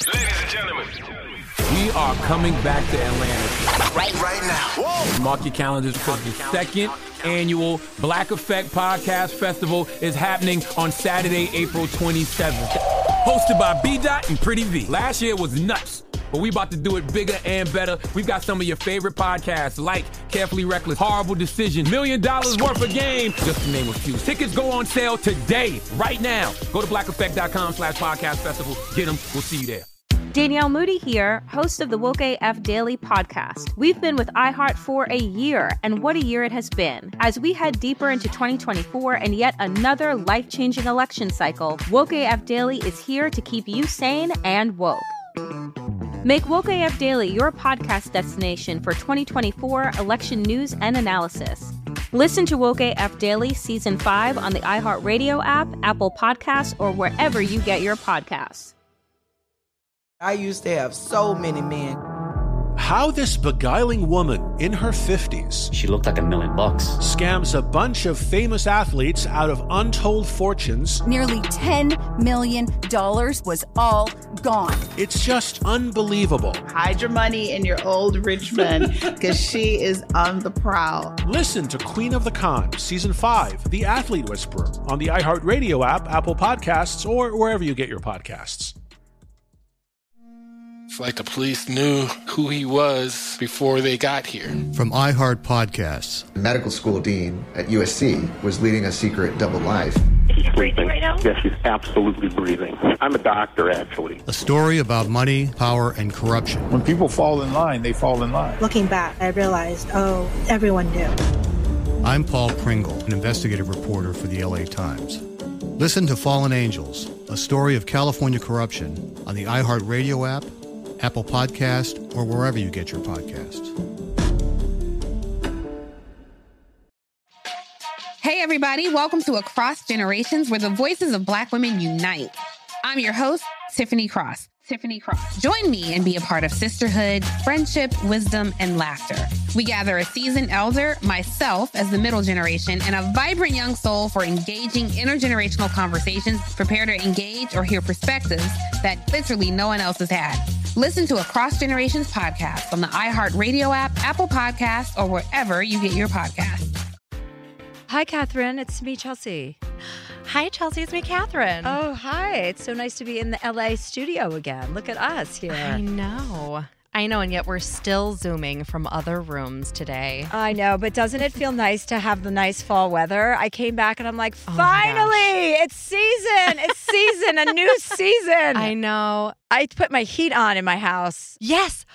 Ladies and gentlemen, we are coming back to Atlanta. Right now. Whoa. Mark your calendars because the second annual Black Effect Podcast Festival is happening on Saturday, April 27th. Hosted by B-Dot and Pretty V. Last year was nuts, but we about to do it bigger and better. We've got some of your favorite podcasts like Carefully Reckless, Horrible Decision, $1 Million Worth of Game, just to name a few. Tickets go on sale today, right now. Go to blackeffect.com/podcast festival. Get them. We'll see you there. Danielle Moody here, host of the Woke AF Daily podcast. We've been with iHeart for a year, and what a year it has been. As we head deeper into 2024 and yet another life-changing election cycle, Woke AF Daily is here to keep you sane and woke. Make Woke AF Daily your podcast destination for 2024 election news and analysis. Listen to Woke AF Daily Season 5 on the iHeartRadio app, Apple Podcasts, or wherever you get your podcasts. I used to have so many men. How this beguiling woman in her 50s, she looked like $1 million, scams a bunch of famous athletes out of untold fortunes. Nearly $10 million was all gone. It's just unbelievable. Hide your money in your old rich man, because she is on the prowl. Listen to Queen of the Con, Season 5, The Athlete Whisperer, on the iHeartRadio app, Apple Podcasts, or wherever you get your podcasts. It's like the police knew who he was before they got here. From iHeart Podcasts. The medical school dean at USC was leading a secret double life. She's breathing right now? Yes, she's absolutely breathing. I'm a doctor, actually. A story about money, power, and corruption. When people fall in line, they fall in line. Looking back, I realized, everyone knew. I'm Paul Pringle, an investigative reporter for the LA Times. Listen to Fallen Angels, a story of California corruption on the iHeartRadio app, Apple Podcast, or wherever you get your podcasts. Hey, everybody. Welcome to Across Generations, where the voices of Black women unite. I'm your host, Tiffany Cross. Join me and be a part of sisterhood, friendship, wisdom, and laughter. We gather a seasoned elder, myself as the middle generation, and a vibrant young soul for engaging intergenerational conversations. Prepare to engage or hear perspectives that literally no one else has had. Listen to Across Generations podcast on the iHeartRadio app, Apple Podcasts, or wherever you get your podcasts. Hi, Catherine. It's me, Chelsea. Hi, Chelsea. It's me, Catherine. Oh, hi. It's so nice to be in the LA studio again. Look at us here. I know, and yet we're still Zooming from other rooms today. I know, but doesn't it feel nice to have the nice fall weather? I came back and I'm like, finally, it's season, a new season. I know. I put my heat on in my house. Yes.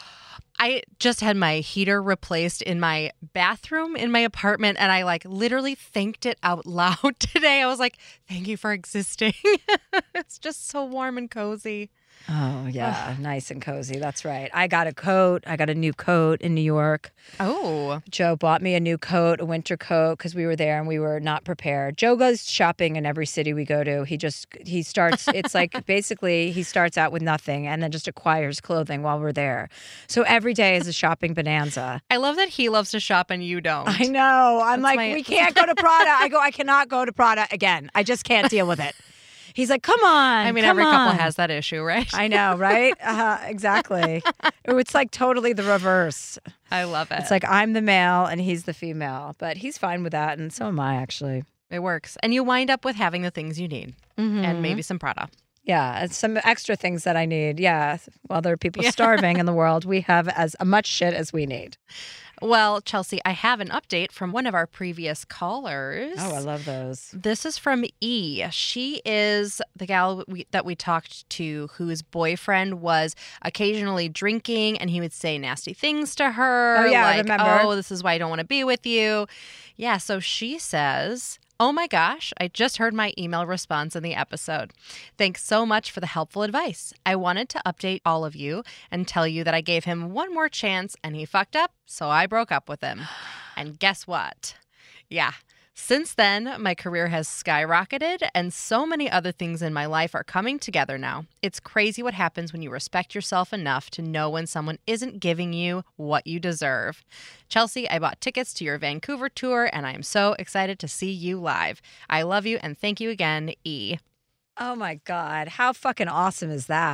I just had my heater replaced in my bathroom in my apartment, and I literally thanked it out loud today. I was like, thank you for existing. It's just so warm and cozy. Oh, yeah. Nice and cozy. That's right. I got a coat. I got a new coat in New York. Oh. Joe bought me a new coat, a winter coat, because we were there and we were not prepared. Joe goes shopping in every city we go to. He starts, it's like basically he starts out with nothing and then just acquires clothing while we're there. So every day is a shopping bonanza. I love that he loves to shop and you don't. I know. I'm we can't go to Prada. I cannot go to Prada again. I just can't deal with it. He's like, come on. I mean, every couple has that issue, right? I know, right? Exactly. It's like totally the reverse. I love it. It's like I'm the male and he's the female, but he's fine with that, and so am I, actually. It works. And you wind up with having the things you need and maybe some Prada. Yeah, and some extra things that I need. Yeah, while there are people starving in the world, we have as much shit as we need. Well, Chelsea, I have an update from one of our previous callers. Oh, I love those. This is from E. She is the gal that we talked to whose boyfriend was occasionally drinking, and he would say nasty things to her. Oh, yeah, I remember. Oh, this is why I don't want to be with you. Yeah, so she says, oh my gosh, I just heard my email response in the episode. Thanks so much for the helpful advice. I wanted to update all of you and tell you that I gave him one more chance and he fucked up, so I broke up with him. And guess what? Yeah. Since then, my career has skyrocketed and so many other things in my life are coming together now. It's crazy what happens when you respect yourself enough to know when someone isn't giving you what you deserve. Chelsea, I bought tickets to your Vancouver tour and I am so excited to see you live. I love you and thank you again, E. Oh my God. How fucking awesome is that?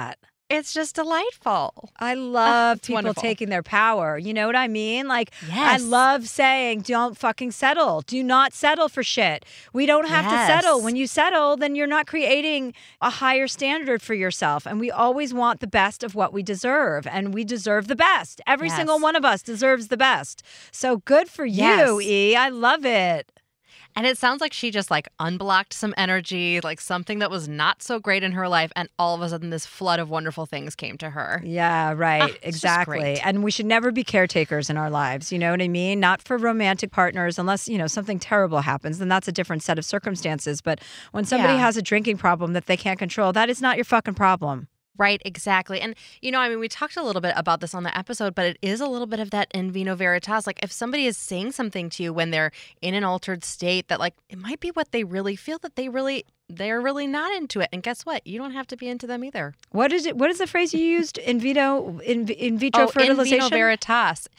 It's just delightful. I love people wonderful. taking their power. You know what I mean? Like, Yes. I love saying, don't fucking settle. Do not settle for shit. We don't have to settle. When you settle, then you're not creating a higher standard for yourself. And we always want the best of what we deserve. And we deserve the best. Every single one of us deserves the best. So good for you, E. I love it. And it sounds like she just like unblocked some energy, like something that was not so great in her life. And all of a sudden this flood of wonderful things came to her. Yeah, right. It's just Exactly. great. And we should never be caretakers in our lives. You know what I mean? Not for romantic partners, unless, you know, something terrible happens. Then that's a different set of circumstances. But when somebody has a drinking problem that they can't control, that is not your fucking problem. Right, exactly. And, you know, I mean, we talked a little bit about this on the episode, but it is a little bit of that in vino veritas. Like, if somebody is saying something to you when they're in an altered state, that, like, it might be what they really feel, that they're really not into it. And guess what? You don't have to be into them either. What is it? What is the phrase you used? In vitro fertilization? In vino veritas.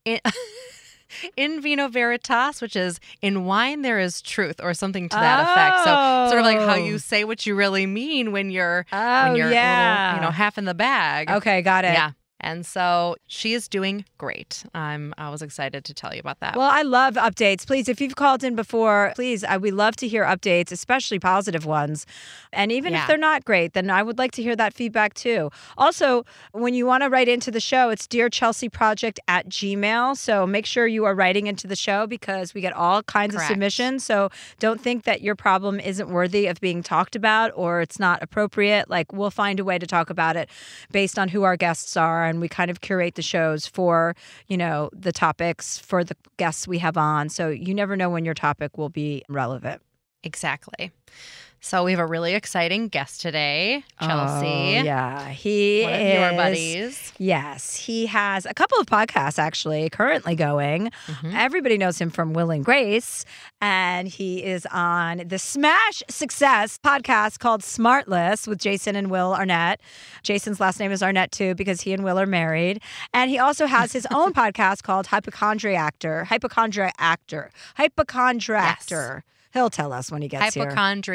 In vino veritas, which is in wine there is truth, or something to that effect. So sort of like how you say what you really mean when you're a little, you know, half in the bag. Okay, got it. Yeah. And so she is doing great. I was excited to tell you about that. Well, I love updates. Please, if you've called in before, please, we love to hear updates, especially positive ones. And even if they're not great, then I would like to hear that feedback too. Also, when you want to write into the show, it's dearchelseaproject@gmail.com. So make sure you are writing into the show because we get all kinds of submissions. So don't think that your problem isn't worthy of being talked about or it's not appropriate. Like, we'll find a way to talk about it based on who our guests are. And we kind of curate the shows for, you know, the topics for the guests we have on. So you never know when your topic will be relevant. Exactly. So we have a really exciting guest today, Chelsea. Oh, yeah. He one is of your buddies. Yes. He has a couple of podcasts actually currently going. Mm-hmm. Everybody knows him from Will and Grace. And he is on the smash success podcast called Smartless with Jason and Will Arnett. Jason's last name is Arnett too because he and Will are married. And he also has his own podcast called Hypochondriactor. Yes. He'll tell us when he gets here.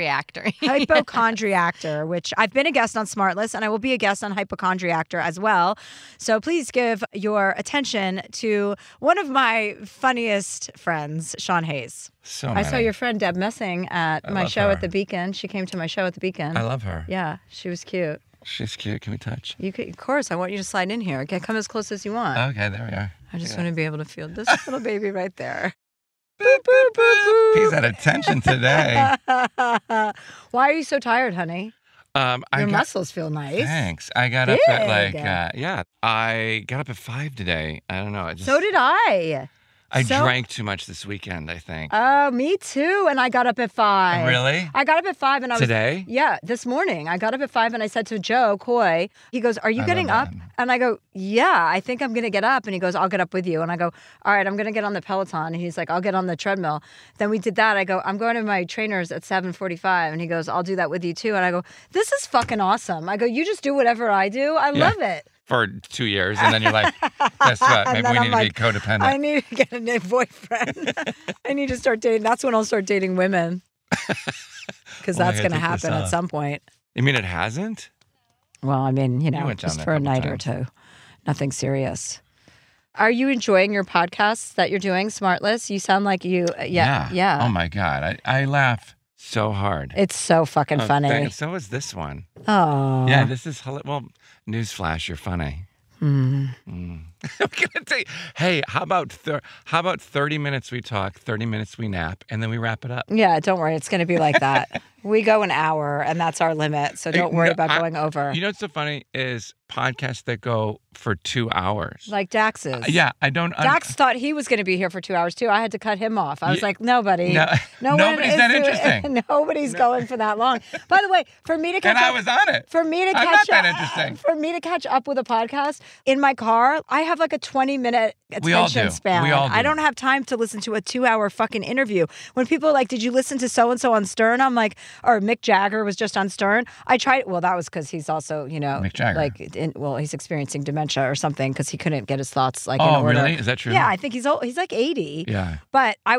Hypochondriactor, which I've been a guest on Smartless, and I will be a guest on Hypochondriactor as well. So please give your attention to one of my funniest friends, Sean Hayes. I saw your friend Deb Messing at my show at the Beacon. She came to my show at the Beacon. I love her. Yeah, she was cute. She's cute. Can we touch? You could, of course. I want you to slide in here. Okay, come as close as you want. Okay, there we are. I just want to be able to feel this little baby right there. Boop, boop, boop, boop. He's at attention today. Why are you so tired, honey? Your muscles feel nice. Thanks. I got up at I got up at 5 today. I don't know. So did I. I drank too much this weekend, I think. Oh, me too. And I got up at 5. Really? I got up at 5 and I was... Today? Yeah, this morning. I got up at 5 and I said to Joe Coy, he goes, are you getting up? And I go, yeah, I think I'm going to get up. And he goes, I'll get up with you. And I go, all right, I'm going to get on the Peloton. And he's like, I'll get on the treadmill. Then we did that. I go, I'm going to my trainer's at 7:45. And he goes, I'll do that with you too. And I go, this is fucking awesome. I go, you just do whatever I do. I love it. For 2 years, and then you're like, guess what? Maybe we need to be codependent. I need to get a new boyfriend. I need to start dating. That's when I'll start dating women. Because that's going to happen at some point. You mean it hasn't? Well, I mean, you know, just for a night or two. Nothing serious. Are you enjoying your podcasts that you're doing, Smartless? You sound like you, yeah. Oh, my God. I laugh so hard. It's so fucking funny. So is this one. Oh. Yeah, this is, well, newsflash, you're funny. I'm gonna tell you, hey, how about 30 minutes we talk, 30 minutes we nap, and then we wrap it up? Yeah, don't worry. It's going to be like that. We go an hour, and that's our limit, so don't worry about going over. You know what's so funny is podcasts that go for 2 hours. Like Dax's. Yeah, I don't... Dax thought he was going to be here for 2 hours, too. I had to cut him off. I was like, nobody. Nobody's that interesting. Nobody's going for that long. By the way, for me to catch up... And I was on it. For me to I'm not that interesting. For me to catch up with a podcast, in my car, I have like a 20-minute attention span. We all do. I don't have time to listen to a 2-hour fucking interview. When people are like, did you listen to so-and-so on Stern? I'm like, or Mick Jagger was just on Stern. I tried, well, that was because he's also, you know, Mick Jagger. like, he's experiencing dementia or something because he couldn't get his thoughts like in order. Really? Is that true? Yeah, I think he's like 80. Yeah. But I was like,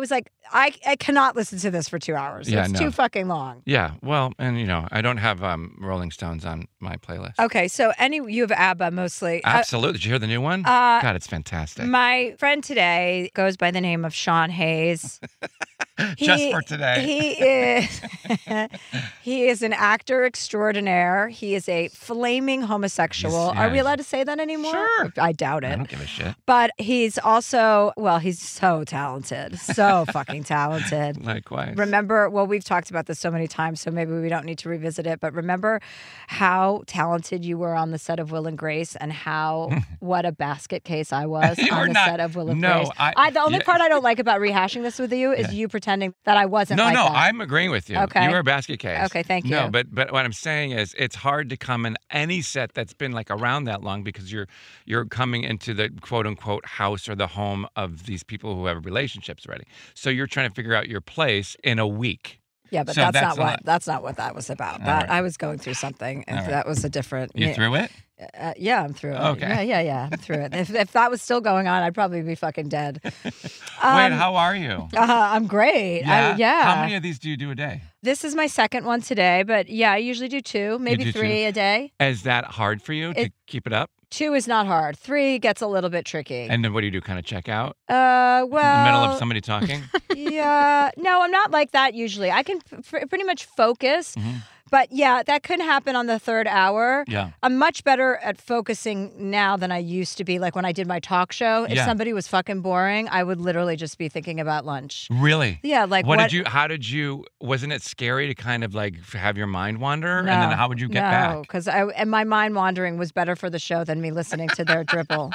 I cannot listen to this for 2 hours. Yeah, It's no. too fucking long. Yeah, well, and I don't have Rolling Stones on my playlist. Okay, so you have ABBA mostly. Absolutely. Did you hear the new one? God, it's fantastic. My friend today goes by the name of Sean Hayes. Just for today. He is an actor extraordinaire. He is a flaming homosexual. Yes, Are we yes. allowed to say that anymore? Sure. I doubt it. I don't give a shit. But he's also, he's so talented. So fucking talented. Likewise. Remember, we've talked about this so many times, so maybe we don't need to revisit it, but remember how talented you were on the set of Will and Grace and what a basket case I was on the set of Will and Grace. The only part I don't like about rehashing this with you is you pretending that I wasn't like that. No, I'm agreeing with you. Okay. You were a basket case. Okay, thank you. No, but what I'm saying is it's hard to come in any set that's been like around that long because you're coming into the quote unquote house or the home of these people who have relationships already. So you're trying to figure out your place in a week. Yeah, but So that's not what that was about. right. I was going through something, and that was a different. You through it? Yeah, I'm through it. Okay. Yeah, I'm through it. If that was still going on, I'd probably be fucking dead. Wait, how are you? I'm great. Yeah. How many of these do you do a day? This is my second one today, but yeah, I usually do 2, maybe do 3 a day. Is that hard for you to keep it up? 2 is not hard. 3 gets a little bit tricky. And then what do you do? Kind of check out? In the middle of somebody talking? Yeah. No, I'm not like that usually. I can pretty much focus. Mm-hmm. But yeah, that could happen on the 3rd hour. Yeah. I'm much better at focusing now than I used to be. Like when I did my talk show, if somebody was fucking boring, I would literally just be thinking about lunch. Really? Yeah. Like wasn't it scary to kind of like have your mind wander? No, and then how would you get back? No, because my mind wandering was better for the show than me listening to their dribble.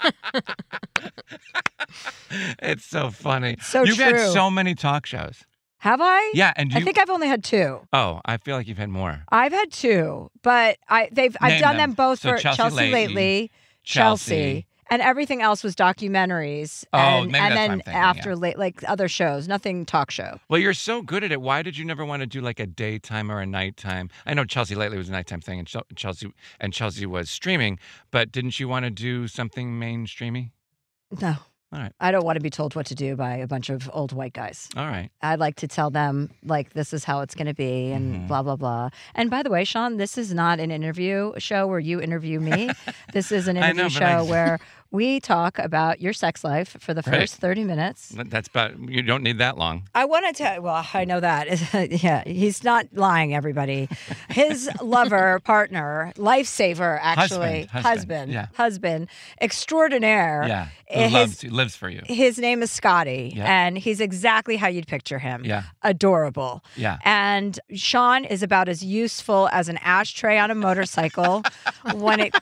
It's so funny. So You've had true. so many talk shows. Have I? Yeah, and I think I've only had 2. Oh, I feel like you've had more. I've had 2, but I've done them both So for Chelsea Lately, Chelsea. and everything else was documentaries. Oh, and, maybe and that's then what I'm thinking, after like other shows, nothing talk show. Well, you're so good at it. Why did you never want to do like a daytime or a nighttime? I know Chelsea Lately was a nighttime thing, and Chelsea was streaming. But didn't you want to do something mainstreamy? No. All right. I don't want to be told what to do by a bunch of old white guys. All right. I'd like to tell them, like, this is how it's going to be and blah, blah, blah. And by the way, Sean, this is not an interview show where you interview me. This is an interview show where we talk about your sex life for the first 30 minutes. That's about, you don't need that long. I want to tell, well, I know that. Yeah, he's not lying, everybody. His lover, partner, lifesaver, actually. Husband, extraordinaire. Yeah. Who lives for you. His name is Scotty, and he's exactly how you'd picture him. Yeah. Adorable. Yeah. And Sean is about as useful as an ashtray on a motorcycle when it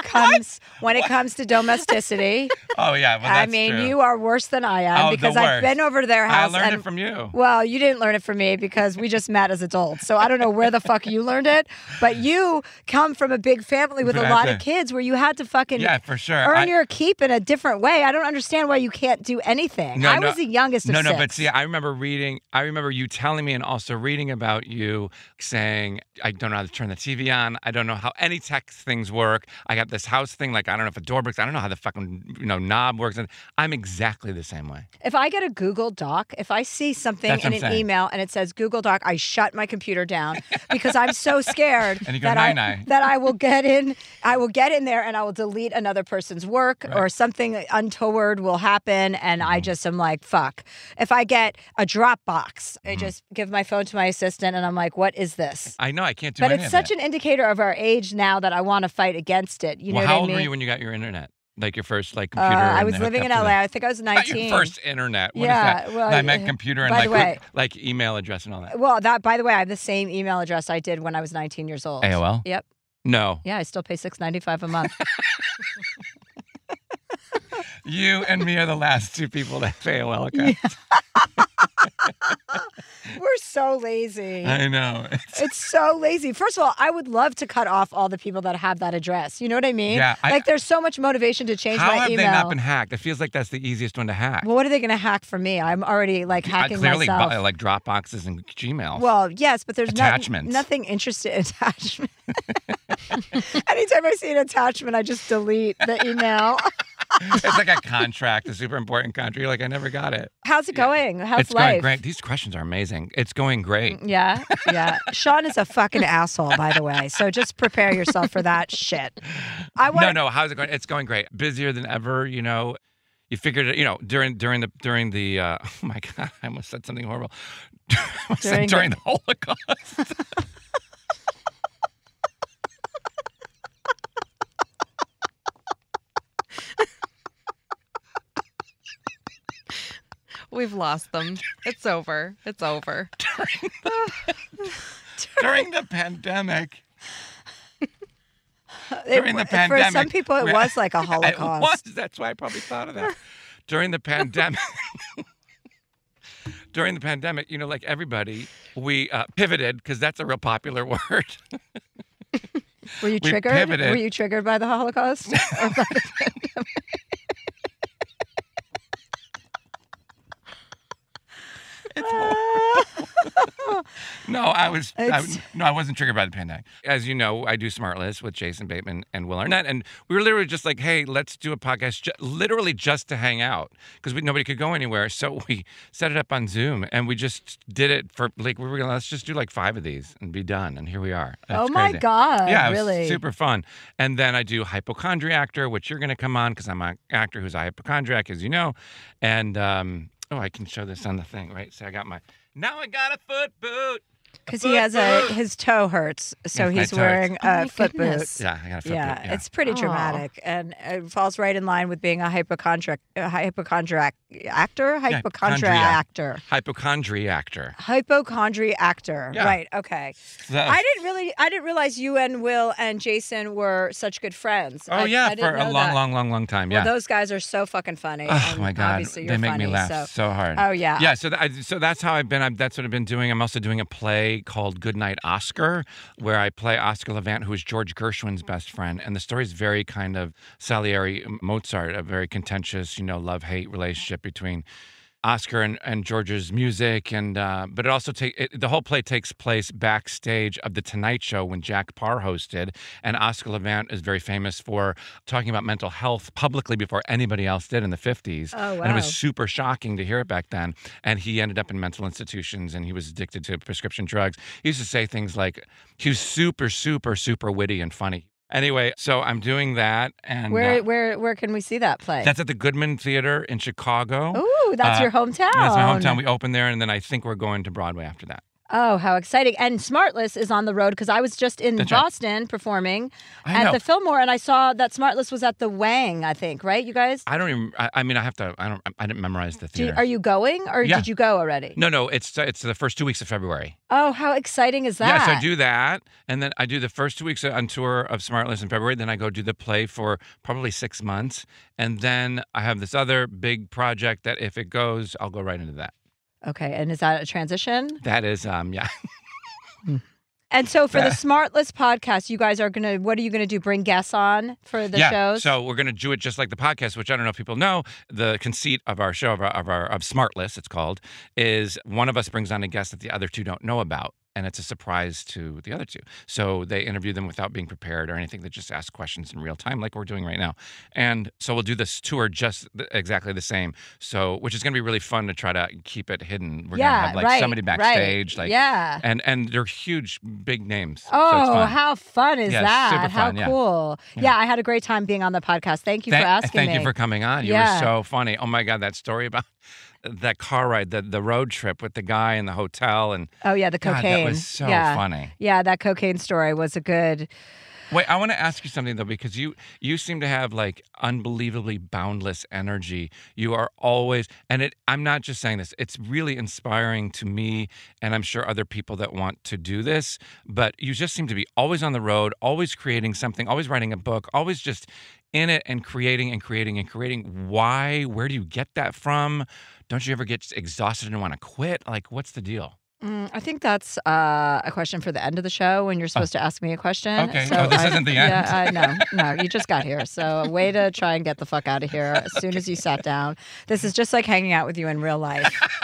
comes to domesticity. Oh yeah, well, that's true. You are worse than I am because I've been over to their house. I learned it from you. Well, you didn't learn it from me because we just met as adults. So I don't know where the fuck you learned it, but you come from a big family with a lot of kids where you had to fucking for sure. earn your keep in a different way. I don't understand why you can't do anything. I was the youngest of 6. No, but see, I remember you telling me and also reading about you saying, I don't know how to turn the TV on. I don't know how any tech things work. I got this house thing, like I don't know if a door works. I don't know how the fucking knob works. And I'm exactly the same way. If I get a Google Doc, if I see something in an email and it says Google Doc, I shut my computer down because I'm so scared and you go, that I will get in there and I will delete another person's work or something untoward will happen and I just am like, fuck. If I get a Dropbox, I just give my phone to my assistant and I'm like, what is this? I know, I can't do But any it's of such it. an indicator of our age now that I want to fight against it. You know what I mean? How old were you when you got your internet? Like your first computer? I was living in LA. I think I was 19. Your first internet. What is yeah, that? well, I meant computer and like email address and all that. Well, by the way, I have the same email address I did when I was 19 years old. AOL? Yep. No. Yeah, I still pay $6.95 a month. You and me are the last 2 people that have AOL accounts. We're so lazy. I know. It's so lazy. First of all, I would love to cut off all the people that have that address. You know what I mean? Yeah. There's so much motivation to change my email. How have they not been hacked? It feels like that's the easiest one to hack. Well, what are they going to hack from me? I'm already hacking clearly, myself. Like Dropboxes and Gmail. Well, yes, but there's attachments. Nothing interested in attachment. Anytime I see an attachment, I just delete the email. It's like a contract, a super important contract. You're like, I never got it. How's it going? How's It's life? going great. These questions are amazing. It's going great. Yeah. Sean is a fucking asshole, by the way. So just prepare yourself for that shit. No. How's it going? It's going great. Busier than ever. You know, you figured it. You know, during the. Oh my God, I almost said something horrible. During the Holocaust. We've lost them. It's over. It's over. During the pandemic. For some people, it was like a Holocaust. It was. That's why I probably thought of that. During the pandemic. During the pandemic, you know, like everybody, we pivoted because that's a real popular word. Were you triggered? Pivoted. Were you triggered by the Holocaust or by the pandemic? It's horrible. No, I wasn't triggered by the pandemic. As you know, I do Smartless with Jason Bateman and Will Arnett, and we were literally just like, hey, let's do a podcast literally just to hang out because nobody could go anywhere. So we set it up on Zoom, and we just did it for like, we were going to, let's just do like 5 of these and be done. And here we are. That's my crazy. God. Yeah, it really? was super fun. And then I do Hypochondriactor, which you're going to come on because I'm an actor who's a hypochondriac, as you know. And, I can show this on the thing, right? So now I got a foot boot. Because he has his toe hurts, so Yes, my he's toe wearing hurts. a foot boot. Yeah, I got a foot boot. Yeah. It's pretty dramatic, and it falls right in line with being a hypochondriac actor. Hypochondriac actor. Yeah. Right. Okay. So- I didn't realize you and Will and Jason were such good friends. Oh, I yeah, didn't for know a that. long time. Yeah. Well, those guys are so fucking funny. Oh and my God, obviously they you're make me funny, laugh so hard. Oh yeah. Yeah. So that's how I've been. That's what I've been doing. I'm also doing a play called Goodnight Oscar, where I play Oscar Levant, who is George Gershwin's best friend, and the story is very kind of Salieri Mozart, a very contentious, love-hate relationship between Oscar and George's music, and but it also the whole play takes place backstage of the Tonight Show when Jack Parr hosted, and Oscar Levant is very famous for talking about mental health publicly before anybody else did in the 50s. Oh, wow. And it was super shocking to hear it back then. And he ended up in mental institutions, and he was addicted to prescription drugs. He used to say things like, he was super, super, super witty and funny. Anyway, so I'm doing that, and Where can we see that play? that's at the Goodman Theater in Chicago. Ooh, that's your hometown. That's my hometown. We open there, and then I think we're going to Broadway after that. Oh, how exciting. And Smartless is on the road because I was just in Boston performing at the Fillmore, and I saw that Smartless was at the Wang, I think, right, you guys? I don't even, I didn't memorize the theater. Are you going, or did you go already? No, it's the first 2 weeks of February. Oh, how exciting is that? Yeah, so I do that, and then I do the first 2 weeks on tour of Smartless in February, then I go do the play for probably 6 months, and then I have this other big project that if it goes, I'll go right into that. Okay, and is that a transition? That is, yeah. And so for the Smartless podcast, you guys are what are you going to do? Bring guests on for the shows? So we're going to do it just like the podcast, which I don't know if people know. The conceit of our show, of Smartless, it's called, is one of us brings on a guest that the other two don't know about. And it's a surprise to the other two. So they interview them without being prepared or anything. They just ask questions in real time like we're doing right now. And so we'll do this tour just exactly the same. So, which is going to be really fun to try to keep it hidden. We're going to have somebody backstage. And they're huge, big names. Oh, so it's fun. How fun is that? Super fun, how cool. Yeah, I had a great time being on the podcast. Thank you for asking me. Thank you for coming on. You were so funny. Oh my God, that story about that car ride, the road trip with the guy in the hotel, and the cocaine. God, that was so funny. Yeah, that cocaine story was a good. Wait, I want to ask you something though, because you seem to have like unbelievably boundless energy. You are always, and I'm not just saying this, it's really inspiring to me, and I'm sure other people that want to do this, but you just seem to be always on the road, always creating something, always writing a book, always just in it and creating and creating and creating. Why? Where do you get that from? Don't you ever get exhausted and want to quit? Like, what's the deal? I think that's a question for the end of the show when you're supposed to ask me a question. Okay. So this isn't the end. Yeah, no, you just got here. So way to try and get the fuck out of here as soon as you sat down. This is just like hanging out with you in real life.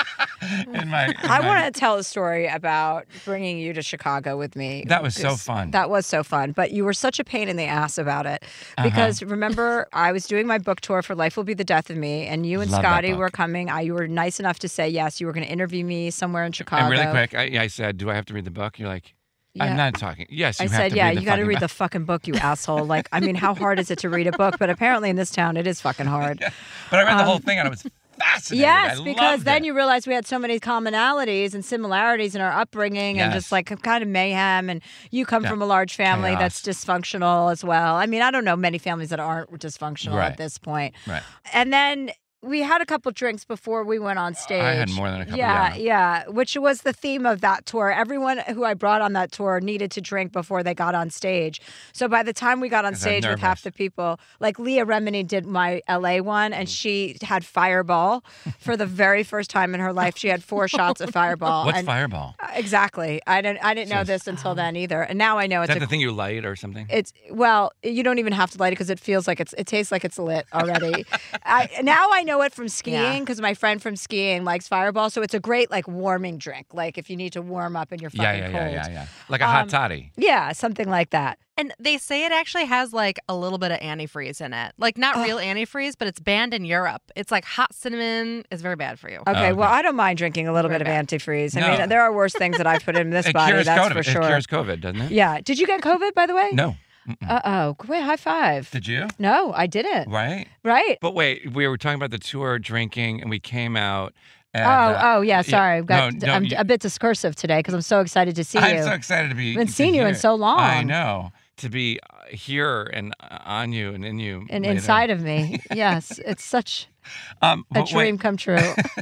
I want to tell a story about bringing you to Chicago with me. That was so fun. That was so fun. But you were such a pain in the ass about it. Because remember, I was doing my book tour for Life Will Be the Death of Me, and you and Love Scotty that book. were coming. You were nice enough to say yes. You were going to interview me somewhere in Chicago. And really quick, I said, do I have to read the book? You're like, I'm not talking. Yes, you I have said, to yeah, read the you got to fucking read book. the fucking book, you asshole. Like, I mean, how hard is it to read a book? But apparently in this town, it is fucking hard. Yeah. But I read the whole thing and I was fascinated. Yes, I because loved then it. you realize we had so many commonalities and similarities in our upbringing and just like kind of mayhem. And you come from a large family that's dysfunctional as well. I mean, I don't know many families that aren't dysfunctional at this point. Right. And then we had a couple drinks before we went on stage. I had more than a couple, Yeah, which was the theme of that tour. Everyone who I brought on that tour needed to drink before they got on stage. So by the time we got on stage with half the people, like Leah Remini did my LA one, and she had Fireball for the very first time in her life. She had 4 shots of Fireball. What's Fireball? Exactly. I didn't know this until then either. And now I know Is it's that the thing you light or something? It's well, you don't even have to light it because it feels like it tastes like it's lit already. Now I know it from skiing because my friend from skiing likes Fireball, so it's a great like warming drink. Like if you need to warm up and you're fucking cold. Yeah. Like a hot toddy. Yeah, something like that. And they say it actually has like a little bit of antifreeze in it. Like not real antifreeze, but it's banned in Europe. It's like hot cinnamon is very bad for you. Okay, well, I don't mind drinking a little bit of antifreeze. I mean, there are worse things that I've put in this body, that's for sure. It cures COVID, doesn't it? Yeah. Did you get COVID, by the way? No. Uh-oh. Wait, high five. Did you? No, I didn't. Right? Right. But wait, we were talking about the tour drinking, and we came out. And, yeah, sorry. I'm a bit discursive today because I'm so excited to see you. I'm so excited to be. I haven't seen you in so long. I know. To be here and on you and in you. And later. inside of me. Yes. It's such a dream come true.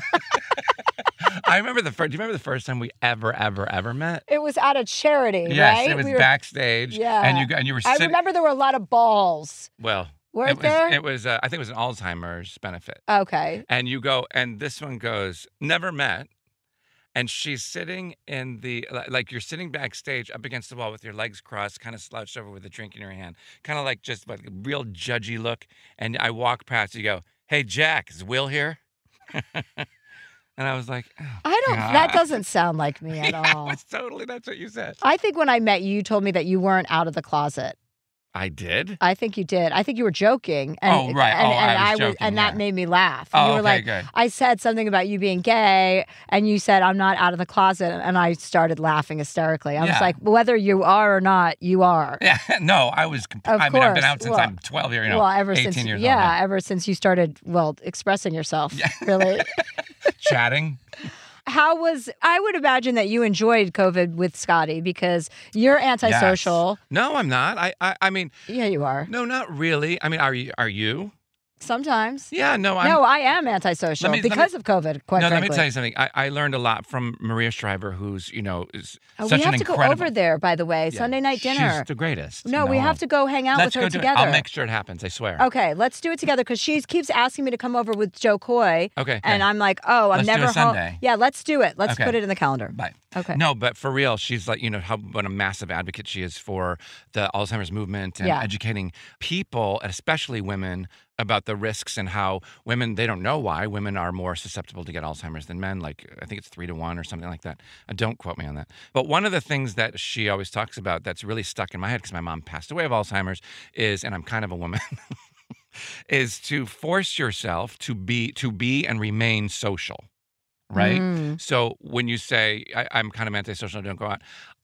I remember do you remember the first time we ever met? It was at a charity, yes, right? It was backstage. Yeah. And you were sitting. I remember there were a lot of balls. Well, weren't there? It was, I think it was an Alzheimer's benefit. Okay. And you go, and this one goes, never met. And she's sitting in like you're sitting backstage up against the wall with your legs crossed, kind of slouched over with a drink in your hand, kind of like just like a real judgy look. And I walk past, you go, hey, Jack, is Will here? And I was like, that doesn't sound like me at all. That's what you said. I think when I met you, you told me that you weren't out of the closet. I did? I think you did. I think you were joking. And, oh, right. And I was joking. And that made me laugh. Oh, you were like, good. I said something about you being gay, and you said, I'm not out of the closet. And I started laughing hysterically. I was like, whether you are or not, you are. Yeah. No, I was. I've been out since I'm 12 years old. Ever 18 since, years old. Yeah, ever since you started, expressing yourself, really. Chatting. I would imagine that you enjoyed COVID with Scotty because you're antisocial. Yes. No, I'm not. I mean. Yeah, you are. No, not really. I mean, are you? Sometimes. Yeah, no, I am antisocial because of COVID, quite frankly. Let me tell you something. I learned a lot from Maria Shriver, who's, is such we have an to incredible... go over there, by the way, Sunday night dinner. She's the greatest. No, we have to go hang out with her together. I'll make sure it happens, I swear. Okay, let's do it together because she keeps asking me to come over with Joe Coy. Okay. And I'm like, I'm never home. Sunday. Yeah, let's do it. Let's put it in the calendar. Bye. Okay. No, but for real, she's like, what a massive advocate she is for the Alzheimer's movement and educating people, especially women, about the risks and how women, they don't know why women are more susceptible to get Alzheimer's than men. Like, I think it's 3 to 1 or something like that. Don't quote me on that. But one of the things that she always talks about that's really stuck in my head because my mom passed away of Alzheimer's is, and I'm kind of a woman, is to force yourself to be and remain social. Right? So when you say, I'm kind of antisocial, don't go out,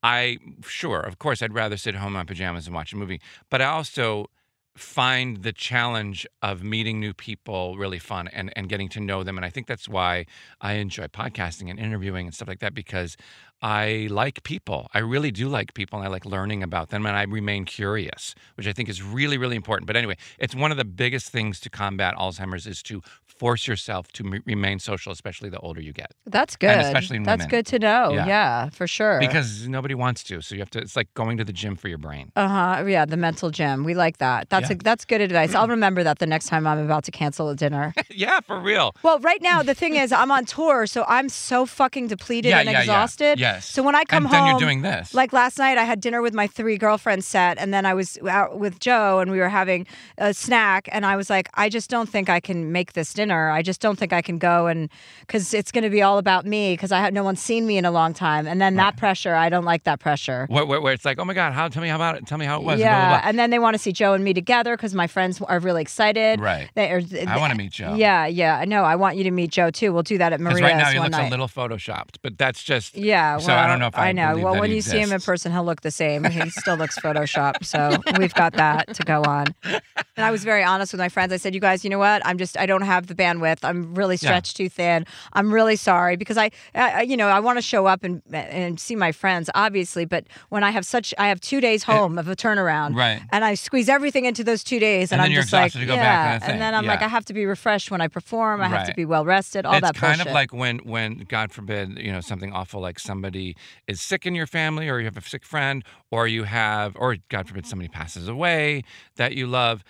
of course, I'd rather sit home in my pajamas and watch a movie. But I also find the challenge of meeting new people really fun and getting to know them. And I think that's why I enjoy podcasting and interviewing and stuff like that, because I like people. I really do like people, and I like learning about them, and I remain curious, which I think is really, really important. But anyway, it's one of the biggest things to combat Alzheimer's is to force yourself to remain social, especially the older you get. That's good. And especially in women. That's good to know. Yeah, for sure. Because nobody wants to. So you have to, it's like going to the gym for your brain. Yeah, the mental gym. We like that. That's good advice. I'll remember that the next time I'm about to cancel a dinner. Yeah, for real. Well, right now the thing is I'm on tour, so I'm so fucking depleted and exhausted. Yes. So when I come home, then you're doing this. Like last night, I had dinner with my 3 girlfriends set, and then I was out with Joe, and we were having a snack, and I was like, I just don't think I can make this dinner. I just don't think I can go, and because it's going to be all about me, because no one's seen me in a long time, and then that pressure, I don't like that pressure. Where it's like, oh my God, tell me how about it? Tell me how it was. Yeah, blah, blah, blah. and then they want to see Joe and me together because my friends are really excited. Right. I want to meet Joe. Yeah. No, I want you to meet Joe too. We'll do that at Maria's right now he one looks night. a little photoshopped, but that's just yeah. So I don't know if I know. believe Well, that when he you see him in exists. person, he'll look the same. He still looks photoshopped. So we've got that to go on. And I was very honest with my friends. I said, you guys, you know what? I don't have the bandwidth. I'm really stretched too thin. I'm really sorry because I want to show up and see my friends, obviously. But when I have 2 days home of a turnaround, right? And I squeeze everything into those 2 days, and then I'm you're just like, exhausted to go back and then I'm like, I have to be refreshed when I perform. I have to be well rested. All that bullshit. It's kind of like when God forbid, something awful like somebody is sick in your family, or you have a sick friend, or God forbid somebody passes away that you love.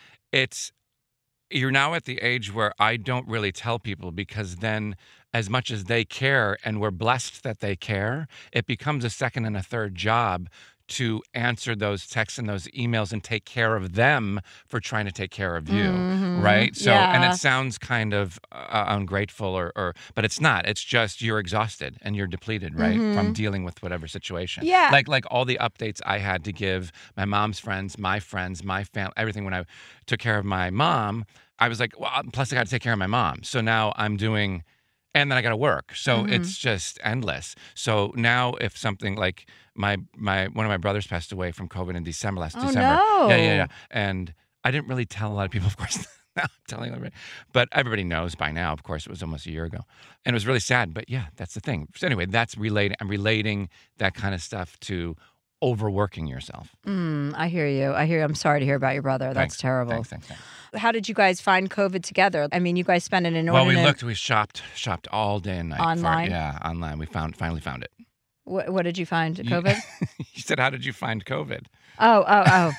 You're now at the age where I don't really tell people, because then as much as they care and we're blessed that they care, it becomes a second and a third job to answer those texts and those emails and take care of them for trying to take care of you, right? So, and it sounds kind of ungrateful but it's not. It's just you're exhausted and you're depleted, right? From dealing with whatever situation. Yeah. Like all the updates I had to give my mom's friends, my family, everything. When I took care of my mom, I was like, well, plus I got to take care of my mom. So now I'm doing... And then I got to work. So it's just endless. So now if something like one of my brothers passed away from COVID in December, last December. No. Yeah. And I didn't really tell a lot of people, of course. Now I'm telling everybody. But everybody knows by now, of course. It was almost a year ago. And it was really sad. But yeah, that's the thing. So anyway, I'm relating that kind of stuff to overworking yourself. I hear you. I'm sorry to hear about your brother. That's terrible. Thanks. How did you guys find COVID together? I mean, you guys spent an inordinate... We shopped all day and night. Online? Online. We finally found it. What did you find? COVID? You said, how did you find COVID? Oh.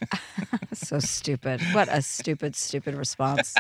So stupid. What a stupid response.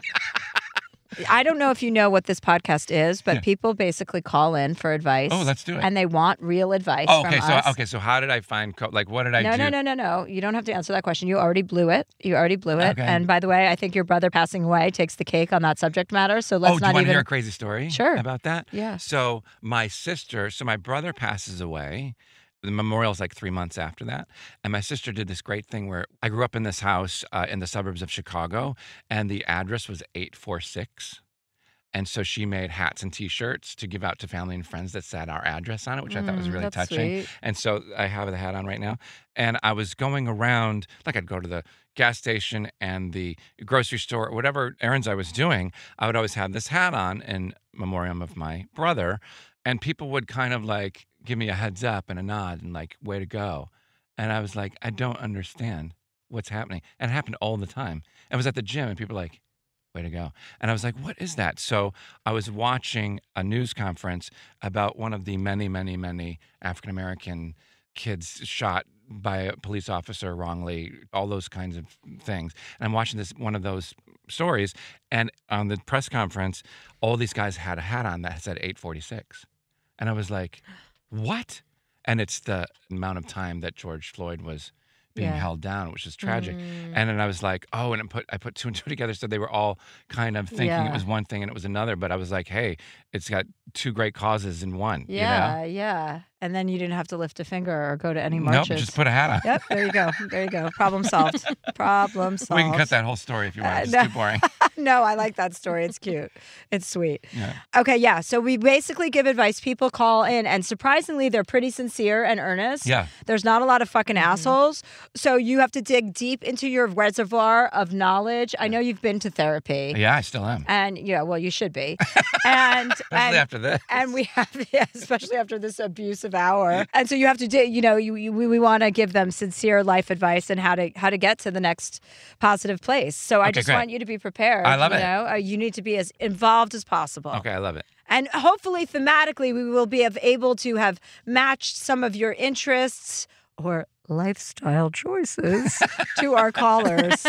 I don't know if you know what this podcast is, but people basically call in for advice. Oh, let's do it. And they want real advice from us. So how did I find what did I do? No. You don't have to answer that question. You already blew it. Okay. And by the way, I think your brother passing away takes the cake on that subject matter. So let's do you want to hear a crazy story? Sure. About that? Yeah. So my brother passes away. The memorial's like 3 months after that. And my sister did this great thing where I grew up in this house in the suburbs of Chicago, and the address was 846. And so she made hats and T-shirts to give out to family and friends that said our address on it, which I thought was really touching. Sweet. And so I have the hat on right now. And I was going around, like I'd go to the gas station and the grocery store, whatever errands I was doing, I would always have this hat on in memoriam of my brother. And people would kind of like give me a heads up and a nod and like, way to go. And I was like, I don't understand what's happening. And it happened all the time. I was at the gym and people were like, way to go. And I was like, what is that? So I was watching a news conference about one of the many, many, many African-American kids shot by a police officer wrongly, all those kinds of things. And I'm watching one of those stories. And on the press conference, all these guys had a hat on that said 846. And I was like, what? And it's the amount of time that George Floyd was being held down, which is tragic. And then I was like, oh, and I put two and two together. So they were all kind of thinking it was one thing and it was another. But I was like, hey, it's got two great causes in one. Yeah. And then you didn't have to lift a finger or go to any marches. Nope, just put a hat on. Yep, there you go. Problem solved. Problem solved. We can cut that whole story if you want. It's too boring. No, I like that story. It's cute. It's sweet. Yeah. Okay, yeah. So we basically give advice. People call in, and surprisingly, they're pretty sincere and earnest. Yeah. There's not a lot of fucking assholes. So you have to dig deep into your reservoir of knowledge. I know you've been to therapy. Yeah, I still am. And well, you should be. And especially after this. And we have, especially after this abusive hour. And so you have to dig. We want to give them sincere life advice and how to get to the next positive place. So I just want you to be prepared. I love it. You need to be as involved as possible. Okay, I love it. And hopefully, thematically, we will be able to have matched some of your interests or lifestyle choices to our callers.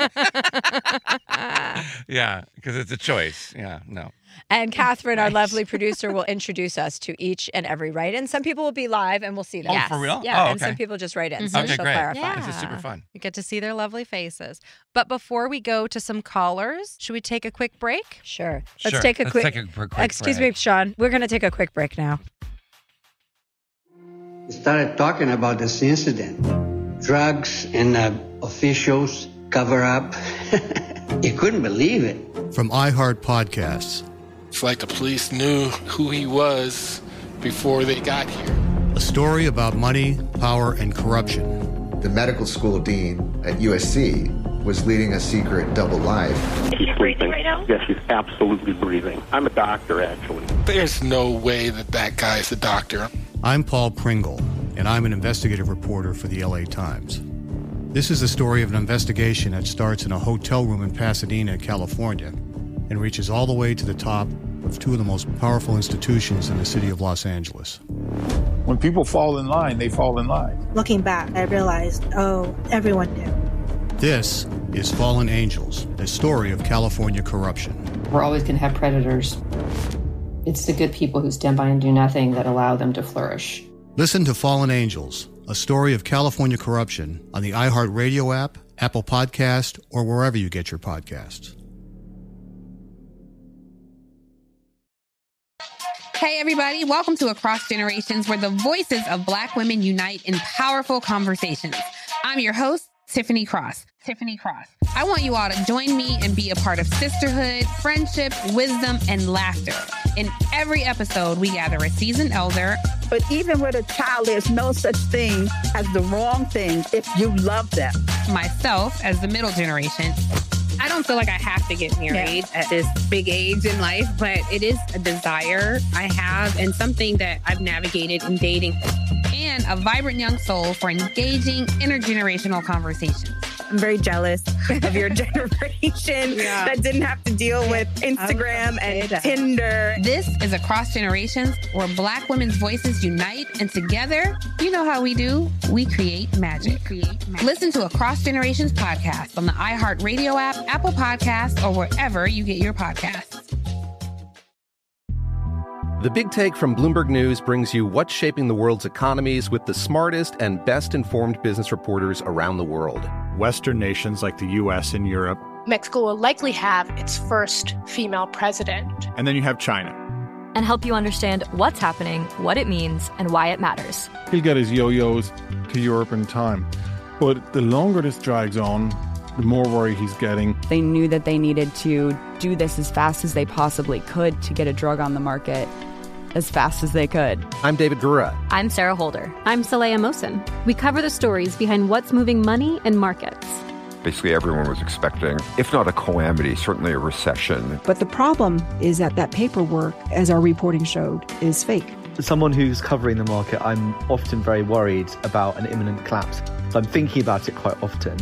Yeah, because it's a choice. Yeah, no. And Catherine, our lovely producer, will introduce us to each and every write-in. Some people will be live and we'll see them. Oh, for real? Yeah, oh, and some people just write in. So Okay, she'll great. clarify. Yeah. This is super fun. You get to see their lovely faces. But before we go to some callers, should we take a quick break? Sure. Sure. Let's take a quick Excuse me, break. Sean. We're going to take a quick break now. We started talking about this incident. Drugs and officials cover up. You couldn't believe it. From iHeart Podcasts. It's like the police knew who he was before they got here. A story about money, power, and corruption. The medical school dean at USC was leading a secret double life. She's breathing right now? Yes, she's absolutely breathing. I'm a doctor, actually. There's no way that guy's a doctor. I'm Paul Pringle, and I'm an investigative reporter for the LA Times. This is the story of an investigation that starts in a hotel room in Pasadena, California, and reaches all the way to the top of two of the most powerful institutions in the city of Los Angeles. When people fall in line, they fall in line. Looking back, I realized, everyone knew. This is Fallen Angels, a story of California corruption. We're always going to have predators. It's the good people who stand by and do nothing that allow them to flourish. Listen to Fallen Angels, a story of California corruption on the iHeart Radio app, Apple Podcast, or wherever you get your podcasts. Hey, everybody. Welcome to Across Generations, where the voices of Black women unite in powerful conversations. I'm your host, Tiffany Cross. I want you all to join me and be a part of sisterhood, friendship, wisdom, and laughter. In every episode, we gather a seasoned elder. But even with a child, there's no such thing as the wrong thing if you love them. Myself, as the middle generation. I don't feel like I have to get married at this big age in life, but it is a desire I have and something that I've navigated in dating. And a vibrant young soul for engaging intergenerational conversations. I'm very jealous of your generation that didn't have to deal with Instagram and Tinder. This is Across Generations, where Black women's voices unite, and together, you know how we do, we create magic. Listen to Across Generations podcast on the iHeart Radio app, Apple Podcasts, or wherever you get your podcasts. The Big Take from Bloomberg News brings you what's shaping the world's economies with the smartest and best-informed business reporters around the world. Western nations like the U.S. and Europe. Mexico will likely have its first female president. And then you have China. And help you understand what's happening, what it means, and why it matters. He'll get his yo-yos to Europe in time. But the longer this drags on, the more worry he's getting. They knew that they needed to do this as fast as they possibly could to get a drug on the market as fast as they could. I'm David Gura. I'm Sarah Holder. I'm Saleha Mohsen. We cover the stories behind what's moving money and markets. Basically, everyone was expecting, if not a calamity, certainly a recession. But the problem is that paperwork, as our reporting showed, is fake. As someone who's covering the market, I'm often very worried about an imminent collapse. So I'm thinking about it quite often.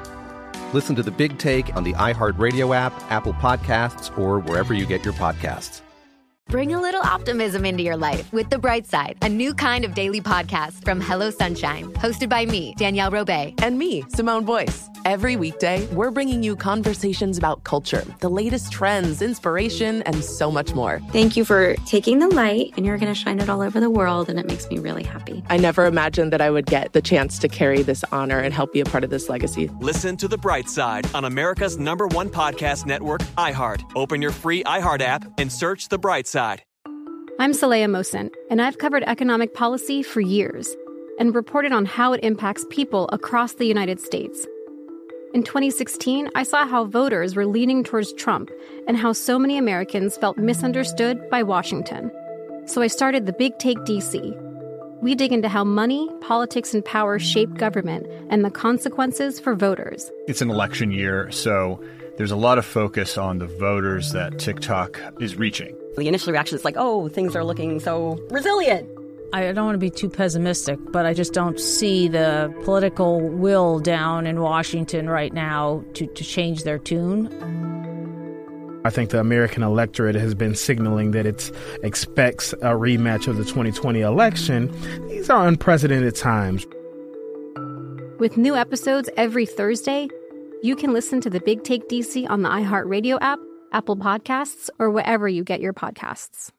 Listen to The Big Take on the iHeart Radio app, Apple Podcasts, or wherever you get your podcasts. Bring a little optimism into your life with The Bright Side, a new kind of daily podcast from Hello Sunshine, hosted by me, Danielle Robay. And me, Simone Boyce. Every weekday, we're bringing you conversations about culture, the latest trends, inspiration, and so much more. Thank you for taking the light, and you're going to shine it all over the world, and it makes me really happy. I never imagined that I would get the chance to carry this honor and help be a part of this legacy. Listen to The Bright Side on America's #1 podcast network, iHeart. Open your free iHeart app and search The Bright Side. I'm Saleha Mohsen, and I've covered economic policy for years and reported on how it impacts people across the United States. In 2016, I saw how voters were leaning towards Trump and how so many Americans felt misunderstood by Washington. So I started The Big Take DC. We dig into how money, politics, and power shape government and the consequences for voters. It's an election year, so there's a lot of focus on the voters that TikTok is reaching. The initial reaction is like, oh, things are looking so resilient. I don't want to be too pessimistic, but I just don't see the political will down in Washington right now to change their tune. I think the American electorate has been signaling that it expects a rematch of the 2020 election. These are unprecedented times. With new episodes every Thursday, you can listen to the Big Take DC on the iHeartRadio app, Apple Podcasts, or wherever you get your podcasts.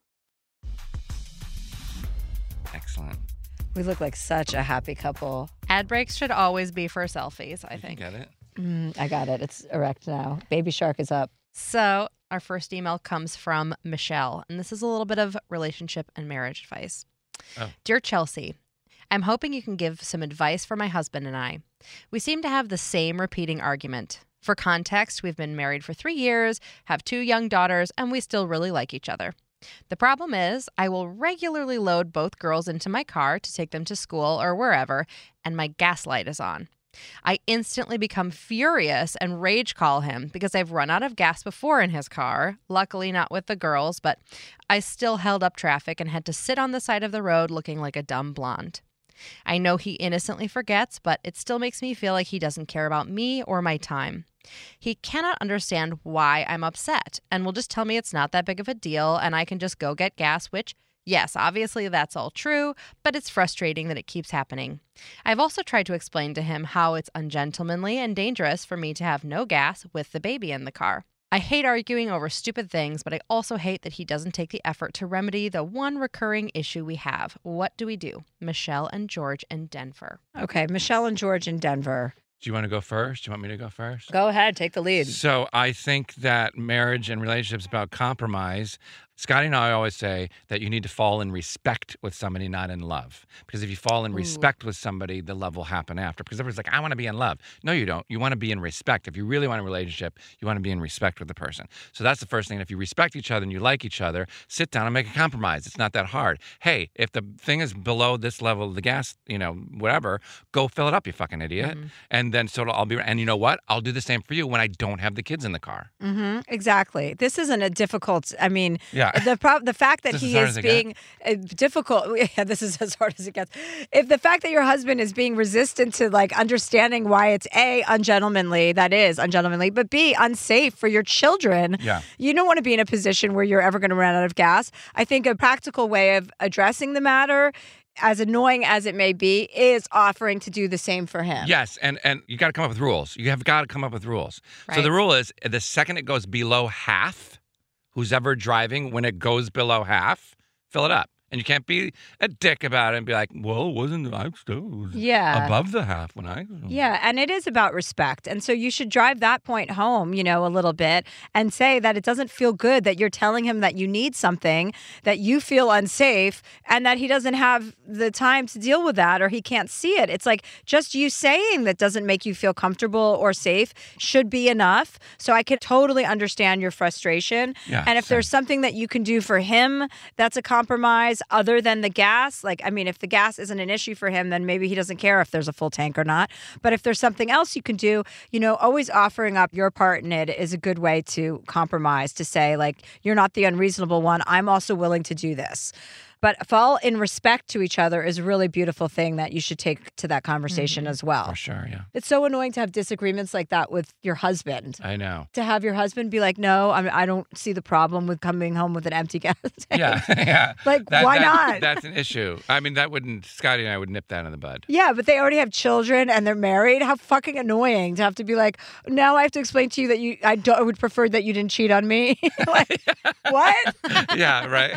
Excellent. We look like such a happy couple. Ad breaks should always be for selfies, I think. Get it? I got it. It's erect now. Baby Shark is up. So our first email comes from Michelle, and this is a little bit of relationship and marriage advice. Oh. Dear Chelsea, I'm hoping you can give some advice for my husband and I. We seem to have the same repeating argument. For context, we've been married for 3 years, have 2 young daughters, and we still really like each other. The problem is, I will regularly load both girls into my car to take them to school or wherever, and my gas light is on. I instantly become furious and rage call him because I've run out of gas before in his car, luckily not with the girls, but I still held up traffic and had to sit on the side of the road looking like a dumb blonde. I know he innocently forgets, but it still makes me feel like he doesn't care about me or my time. He cannot understand why I'm upset and will just tell me it's not that big of a deal and I can just go get gas, which, yes, obviously that's all true, but it's frustrating that it keeps happening. I've also tried to explain to him how it's ungentlemanly and dangerous for me to have no gas with the baby in the car. I hate arguing over stupid things, but I also hate that he doesn't take the effort to remedy the one recurring issue we have. What do we do? Michelle and George in Denver. Okay, Michelle and George in Denver. Do you want to go first? Do you want me to go first? Go ahead, take the lead. So I think that marriage and relationships about compromise. Scotty and I always say that you need to fall in respect with somebody, not in love. Because if you fall in respect with somebody, the love will happen after. Because everyone's like, I want to be in love. No, you don't. You want to be in respect. If you really want a relationship, you want to be in respect with the person. So that's the first thing. And if you respect each other and you like each other, sit down and make a compromise. It's not that hard. Hey, if the thing is below this level of the gas, whatever, go fill it up, you fucking idiot. Mm-hmm. And then I'll be, and you know what? I'll do the same for you when I don't have the kids in the car. Mm-hmm. Exactly. This isn't a difficult, yeah. The fact that he is being difficult, yeah, this is as hard as it gets. If the fact that your husband is being resistant to understanding why it's A, ungentlemanly, that is ungentlemanly, but B, unsafe for your children, you don't want to be in a position where you're ever going to run out of gas. I think a practical way of addressing the matter, as annoying as it may be, is offering to do the same for him. Yes, and you got to come up with rules. You have got to come up with rules. Right. So the rule is, the second it goes below half, who's ever driving, when it goes below half, fill it up. And you can't be a dick about it and be like, well, I still was above the half when I... Yeah, and it is about respect. And so you should drive that point home, a little bit and say that it doesn't feel good that you're telling him that you need something, that you feel unsafe, and that he doesn't have the time to deal with that or he can't see it. It's like just you saying that doesn't make you feel comfortable or safe should be enough. So I can totally understand your frustration. Yeah, and if there's something that you can do for him that's a compromise, other than the gas, if the gas isn't an issue for him, then maybe he doesn't care if there's a full tank or not. But if there's something else you can do, always offering up your part in it is a good way to compromise, to say, you're not the unreasonable one. I'm also willing to do this. But fall in respect to each other is a really beautiful thing that you should take to that conversation as well. For sure, yeah. It's so annoying to have disagreements like that with your husband. I know. To have your husband be like, no, I don't see the problem with coming home with an empty gas tank. Yeah. Why not? That's an issue. Scotty and I would nip that in the bud. Yeah, but they already have children and they're married. How fucking annoying to have to be like, now I have to explain to you that I would prefer that you didn't cheat on me. What? Yeah, right.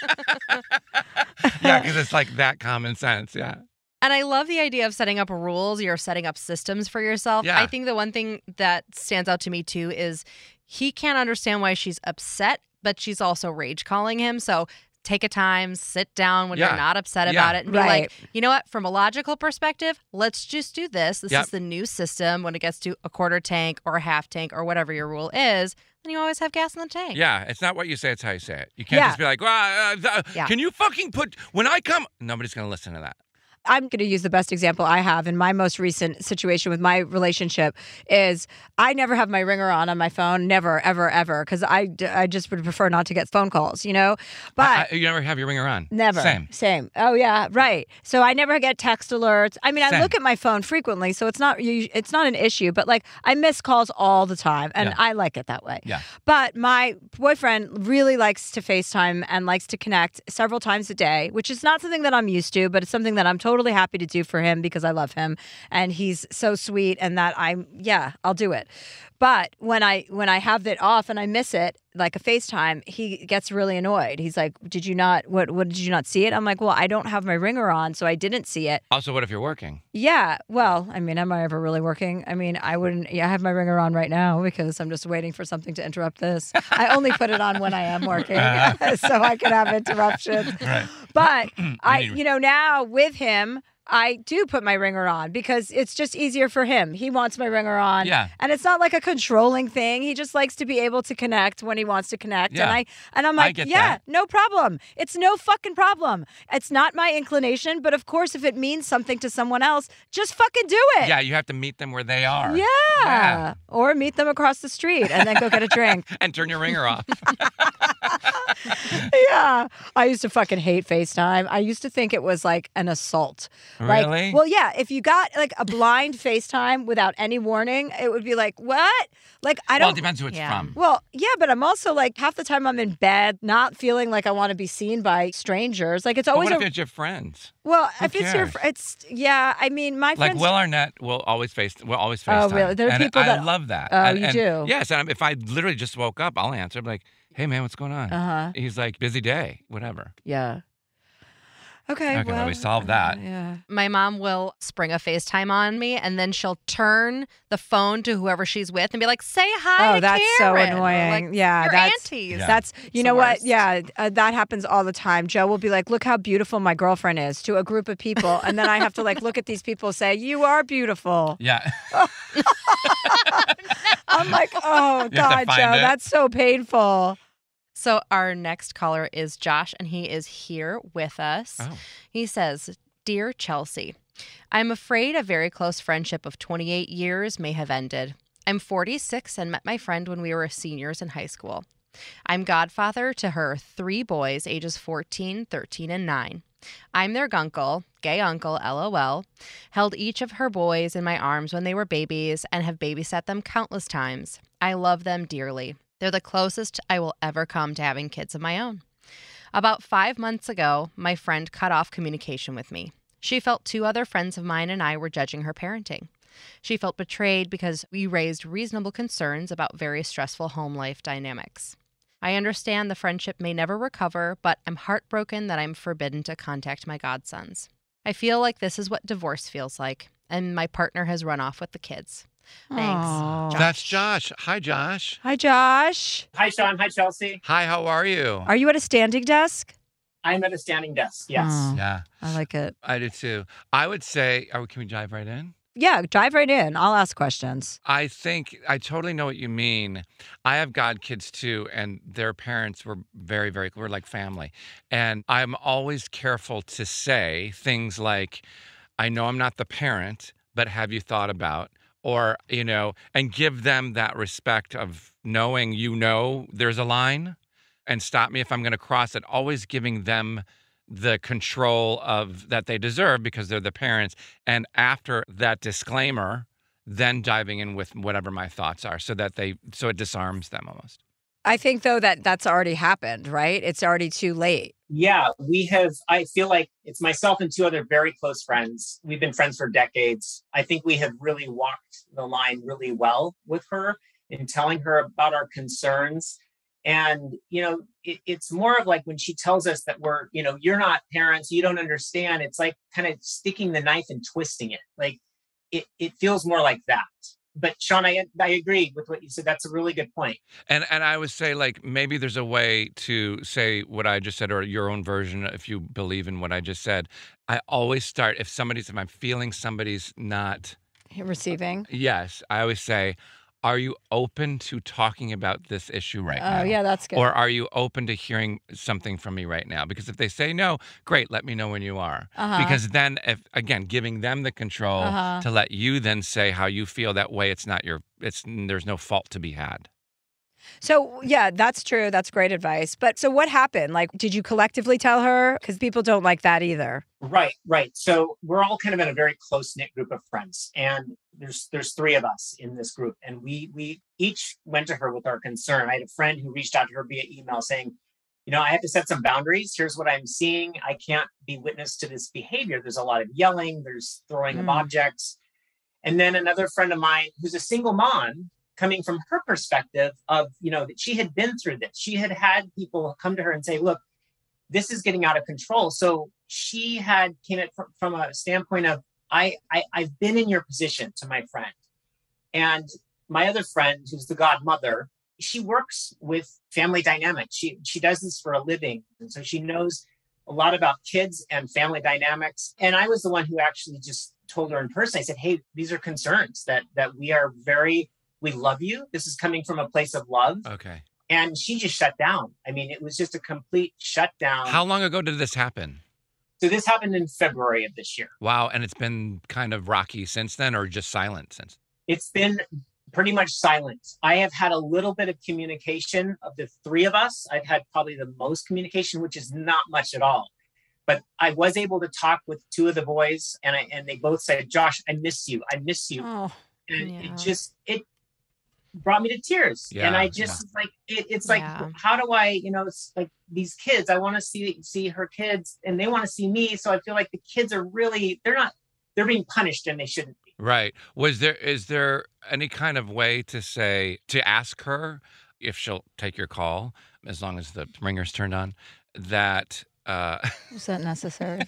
Yeah, because it's that common sense, yeah. And I love the idea of setting up rules. You're setting up systems for yourself. Yeah. I think the one thing that stands out to me, too, is he can't understand why she's upset, but she's also rage calling him. So take a time, sit down when you're not upset about it and be like, you know what, from a logical perspective, let's just do this. This is the new system. When it gets to a quarter tank or a half tank or whatever your rule is, then you always have gas in the tank. Yeah, it's not what you say, it's how you say it. You can't just be like, can you fucking when I come... Nobody's going to listen to that. I'm going to use the best example I have in my most recent situation with my relationship is I never have my ringer on my phone, never, ever, ever, because I just would prefer not to get phone calls, But you never have your ringer on? Never. Same. Oh, yeah, right. So I never get text alerts. I mean, I look at my phone frequently, so it's not an issue, but I miss calls all the time, and I like it that way. Yeah. But my boyfriend really likes to FaceTime and likes to connect several times a day, which is not something that I'm used to, but it's something that I'm totally totally happy to do for him because I love him and he's so sweet, and that I'll do it. But when I have it off and I miss it, like a FaceTime, he gets really annoyed. He's like, "Did you not? What did you not see it?" I'm like, "Well, I don't have my ringer on, so I didn't see it." Also, what if you're working? Yeah. Well, I mean, am I ever really working? I mean, I wouldn't. Yeah, I have my ringer on right now because I'm just waiting for something to interrupt this. I only put it on when I am working, so I can have interruptions. Right. But now with him, I do put my ringer on because it's just easier for him. He wants my ringer on. Yeah. And it's not like a controlling thing. He just likes to be able to connect when he wants to connect. Yeah. And I'm like, I get yeah, that. no problem. It's no fucking problem. It's not my inclination, but of course, if it means something to someone else, just fucking do it. Yeah, you have to meet them where they are. Yeah. Or meet them across the street and then go get a drink. And turn your ringer off. Yeah. I used to fucking hate FaceTime. I used to think it was like an assault. Really? Well, yeah. If you got like a blind FaceTime without any warning, it would be like, what? Like, I don't. Well, it depends who it's from. Well, yeah, but I'm also like half the time I'm in bed, not feeling like I want to be seen by strangers. Like, it's But always what if it's your friends? Well, Who if it's your, cares? I mean, my Like friends. Will Arnett will always FaceTime. Oh, really? There are and people I that- love that. Oh, you do? Yes, and if I literally just woke up, I'll answer. I'm like, "Hey, man, what's going on?" Uh-huh. He's like, "Busy day, whatever." Yeah. Okay. Okay, well, we solved that. Yeah. My mom will spring a FaceTime on me, and then she'll turn the phone to whoever she's with and be like, "Say hi Oh, to that's so Karen." annoying. Like, yeah, your that's aunties. Yeah. that's you It's know the what? worst. Yeah, that happens all the time. Joe will be like, "Look how beautiful my girlfriend is," to a group of people, and then I have to like look at these people, say, "You are beautiful." Yeah. I'm like, "Oh You have to God, find Joe, it. that's so painful." So our next caller is Josh, and he is here with us. Oh. He says, "Dear Chelsea, I'm afraid a very close friendship of 28 years may have ended. I'm 46 and met my friend when we were seniors in high school. I'm godfather to her 3 boys, ages 14, 13, and 9. I'm their gunkle, gay uncle, LOL, held each of her boys in my arms when they were babies and have babysat them countless times. I love them dearly. They're the closest I will ever come to having kids of my own. About 5 months ago, my friend cut off communication with me. She felt 2 other friends of mine and I were judging her parenting. She felt betrayed because we raised reasonable concerns about very stressful home life dynamics. I understand the friendship may never recover, but I'm heartbroken that I'm forbidden to contact my godsons. I feel like this is what divorce feels like, and my partner has run off with the kids. Thanks, Josh." That's Josh. Hi, Josh. Hi, Josh. Hi, Sean. Hi, Chelsea. Hi, how are you? Are you at a standing desk? I'm at a standing desk. Yes. Oh, Yeah, I like it. I do too. I would say, can we dive right in? Yeah, dive right in. I'll ask questions. I think I totally know what you mean. I have godkids too, and their parents were we're like family. And I'm always careful to say things like, "I know I'm not the parent, but have you thought about?" Or, and give them that respect of knowing, there's a line and stop me if I'm going to cross it. Always giving them the control of that they deserve because they're the parents. And after that disclaimer, then diving in with whatever my thoughts are so it disarms them almost. I think, though, that's already happened, right? It's already too late. Yeah, we have. I feel like it's myself and 2 other very close friends. We've been friends for decades. I think we have really walked the line really well with her in telling her about our concerns. And, it's more of like when she tells us that we're, you're not parents, you don't understand. It's like kind of sticking the knife and twisting it. Like it feels more like that. But Sean, I agree with what you said. That's a really good point. And I would say, like, maybe there's a way to say what I just said or your own version if you believe in what I just said. I always start, if I'm feeling somebody's not receiving. Yes. I always say, are you open to talking about this issue right now? Oh, yeah, that's good. Or are you open to hearing something from me right now? Because if they say no, great, let me know when you are. Uh-huh. Because then, giving them the control to let you then say how you feel, that way there's no fault to be had. So, yeah, that's true. That's great advice. But so what happened? Like, did you collectively tell her? Because people don't like that either. Right. So we're all kind of in a very close-knit group of friends. And there's 3 of us in this group. And we each went to her with our concern. I had a friend who reached out to her via email saying, I have to set some boundaries. Here's what I'm seeing. I can't be witness to this behavior. There's a lot of yelling. There's throwing of objects. And then another friend of mine who's a single mom, coming from her perspective of, that she had been through this. She had had people come to her and say, look, this is getting out of control. So she came at from a standpoint of, I've been in your position, to my friend. And my other friend, who's the godmother, she works with family dynamics. She does this for a living. And so she knows a lot about kids and family dynamics. And I was the one who actually just told her in person. I said, hey, these are concerns that we love you. This is coming from a place of love. Okay. And she just shut down. I mean, it was just a complete shutdown. How long ago did this happen? So this happened in February of this year. Wow. And it's been kind of rocky since then, or just silent since? It's been pretty much silent. I have had a little bit of communication. Of the three of us, I've had probably the most communication, which is not much at all. But I was able to talk with two of the boys, and they both said, Josh, I miss you. I miss you. Oh, and it brought me to tears. Yeah, and I just it's like, how do I, it's like these kids, I want to see her kids, and they want to see me. So I feel like the kids are really, they're being punished, and they shouldn't be. Right. Is there any kind of way to ask her if she'll take your call, as long as the ringer's turned on, that is that necessary?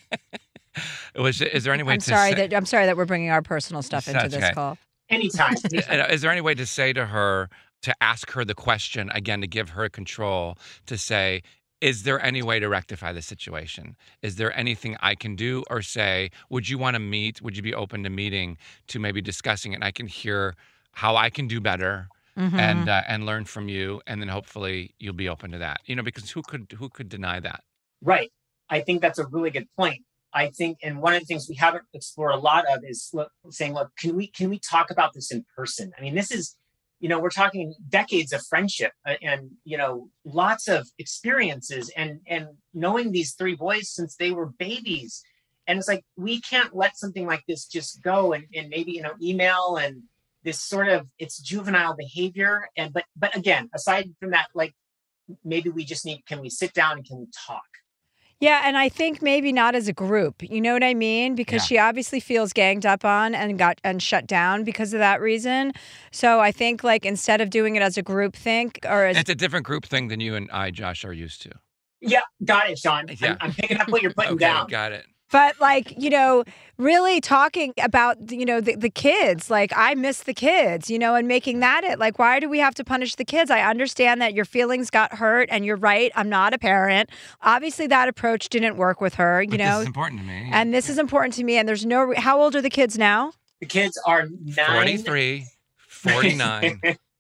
Is there any way I'm sorry that we're bringing our personal stuff into this call. Anytime. Is there any way to say to her, to ask her the question again, to give her control, to say, is there any way to rectify the situation? Is there anything I can do or say? Would you want to meet? Would you be open to meeting, to maybe discussing it? And I can hear how I can do better and learn from you. And then hopefully you'll be open to that, because who could deny that? Right. I think that's a really good point. I think, and one of the things we haven't explored a lot of is saying, look, can we talk about this in person? I mean, this is, we're talking decades of friendship and, lots of experiences and knowing these three boys since they were babies. And it's like, we can't let something like this just go and maybe, email and this sort of, it's juvenile behavior. But again, aside from that, like, maybe we just can we sit down and can we talk? Yeah, and I think maybe not as a group. You know what I mean? Because she obviously feels ganged up on and shut down because of that reason. So I think instead of doing it as a group it's a different group thing than you and I, Josh, are used to. Yeah, got it, Sean. Yeah. I'm picking up what you're putting down. Got it. But really talking about, the kids, I miss the kids, and making that it. Why do we have to punish the kids? I understand that your feelings got hurt and you're right. I'm not a parent. Obviously that approach didn't work with her, But this is important to me. And this is important to me. And there's how old are the kids now? The kids are 43, 49.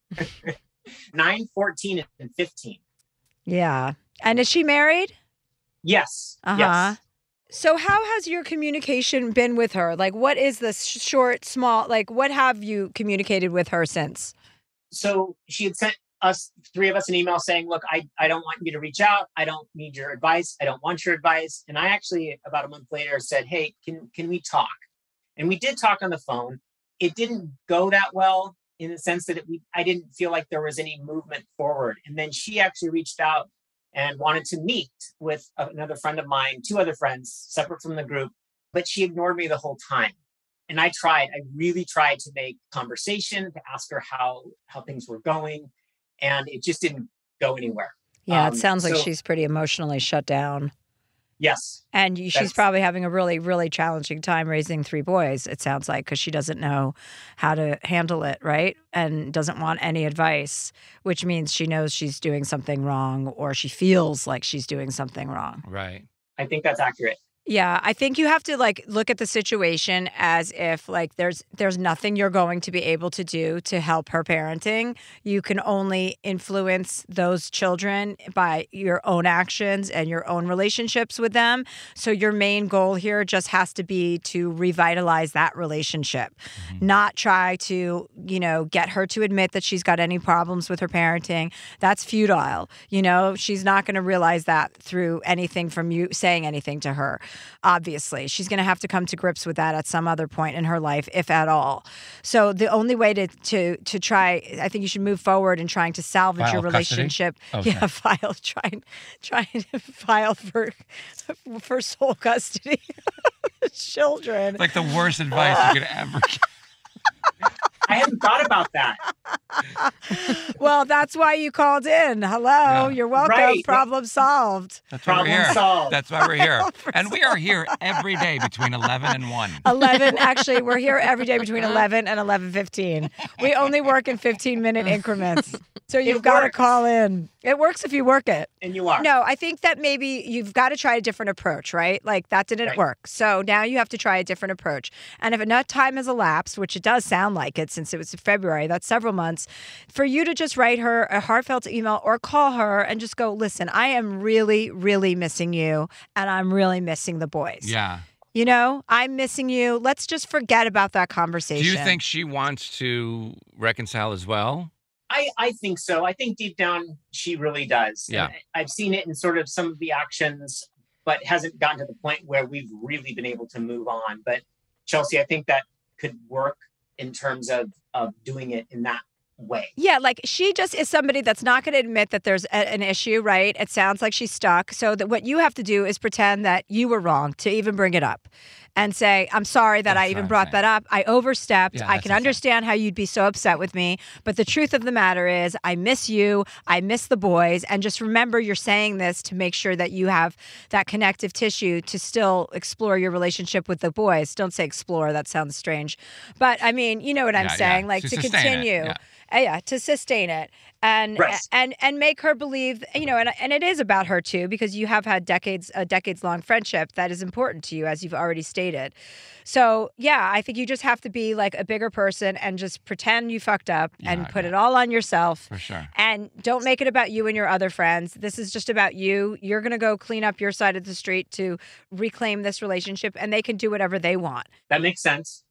9, 14, and 15. Yeah. And is she married? Yes. Yes. So how has your communication been with her? What is this short, small, what have you communicated with her since? So she had sent three of us an email saying, look, I don't want you to reach out. I don't need your advice. I don't want your advice. And I actually, about a month later, said, hey, can we talk? And we did talk on the phone. It didn't go that well in the sense that I didn't feel like there was any movement forward. And then she actually reached out and wanted to meet with another friend of mine, two other friends separate from the group, but she ignored me the whole time. And I really tried to make conversation, to ask her how things were going, and it just didn't go anywhere. Yeah, it sounds like she's pretty emotionally shut down. Yes. And she's probably having a really, really challenging time raising three boys, it sounds like, because she doesn't know how to handle it, right? And doesn't want any advice, which means she knows she's doing something wrong or she feels like she's doing something wrong. Right. I think that's accurate. Yeah, I think you have to look at the situation as if there's nothing you're going to be able to do to help her parenting. You can only influence those children by your own actions and your own relationships with them. So your main goal here just has to be to revitalize that relationship, not try to, get her to admit that she's got any problems with her parenting. That's futile. She's not going to realize that through anything from you saying anything to her. obviously. She's going to have to come to grips with that at some other point in her life, if at all. So the only way to try, I think you should move forward in trying to salvage your relationship. Okay. Yeah, try to file for sole custody of children. It's like the worst advice you could ever get. I hadn't thought about that. Well, that's why you called in. Hello, Yeah. you're welcome. Right. Problem solved. That's why we're Problem here. solved. That's why we're here. And we are here every day between 11 and 1. 11, actually, we're here every day between 11 and 11:15. We only work in 15-minute increments. So you've got to call in. It works if you work it. And you are. No, I think that maybe you've got to try a different approach, right? Like that didn't work. So now you have to try a different approach. And if enough time has elapsed, which it does sound like it since it was February, that's several months, for you to just write her a heartfelt email or call her and just go, listen, I am really, really missing you and I'm really missing the boys. Yeah. You know, I'm missing you. Let's just forget about that conversation. Do you think she wants to reconcile as well? I think so. I think deep down she really does. Yeah. And I've seen it in sort of some of the actions, but hasn't gotten to the point where we've really been able to move on. But Chelsea, I think that could work in terms of doing it in that way. Yeah, like she just is somebody that's not going to admit that there's an issue, right? It sounds like she's stuck. So that what you have to do is pretend that you were wrong to even bring it up and say, I'm sorry that I even brought that up. I overstepped. Yeah, I can understand how you'd be so upset with me. But the truth of the matter is I miss you. I miss the boys. And just remember you're saying this to make sure that you have that connective tissue to still explore your relationship with the boys. Don't say explore. That sounds strange. But I mean, you know what I'm saying? Like to sustain continue. it. Yeah, to sustain it and make her believe, you know, and it is about her too, because you have had a decades long friendship that is important to you, as you've already stated. So yeah, I think you just have to be like a bigger person and just pretend you fucked up and put it all on yourself. For sure. And don't make it about you and your other friends. This is just about you. You're going to go clean up your side of the street to reclaim this relationship, and they can do whatever they want. That makes sense.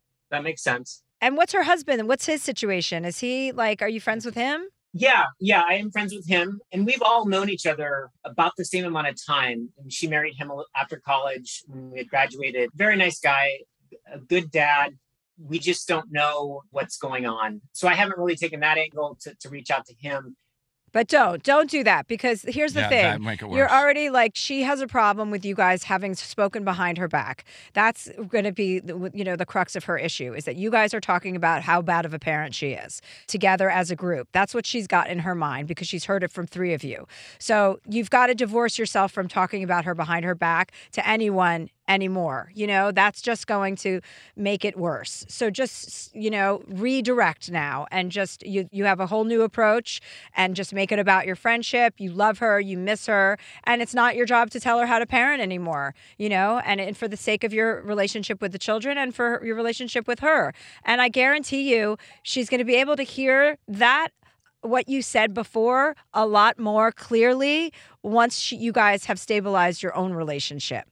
And what's her husband? What's his situation? Is he like, are you friends with him? Yeah, I am friends with him. And we've all known each other about the same amount of time. And she married him after college when we had graduated. Very nice guy, a good dad. We just don't know what's going on. So I haven't really taken that angle to reach out to him. But don't do that, because here's the thing. That'd make it worse. You're already like, she has a problem with you guys having spoken behind her back. That's going to be, the crux of her issue, is that you guys are talking about how bad of a parent she is together as a group. That's what she's got in her mind, because she's heard it from 3 of you. So you've got to divorce yourself from talking about her behind her back to anyone anymore. That's just going to make it worse. So just, redirect now, and just you have a whole new approach, and just make it about your friendship. You love her, you miss her, and it's not your job to tell her how to parent anymore, and for the sake of your relationship with the children and for your relationship with her. And I guarantee you she's going to be able to hear that, what you said before, a lot more clearly once you guys have stabilized your own relationship.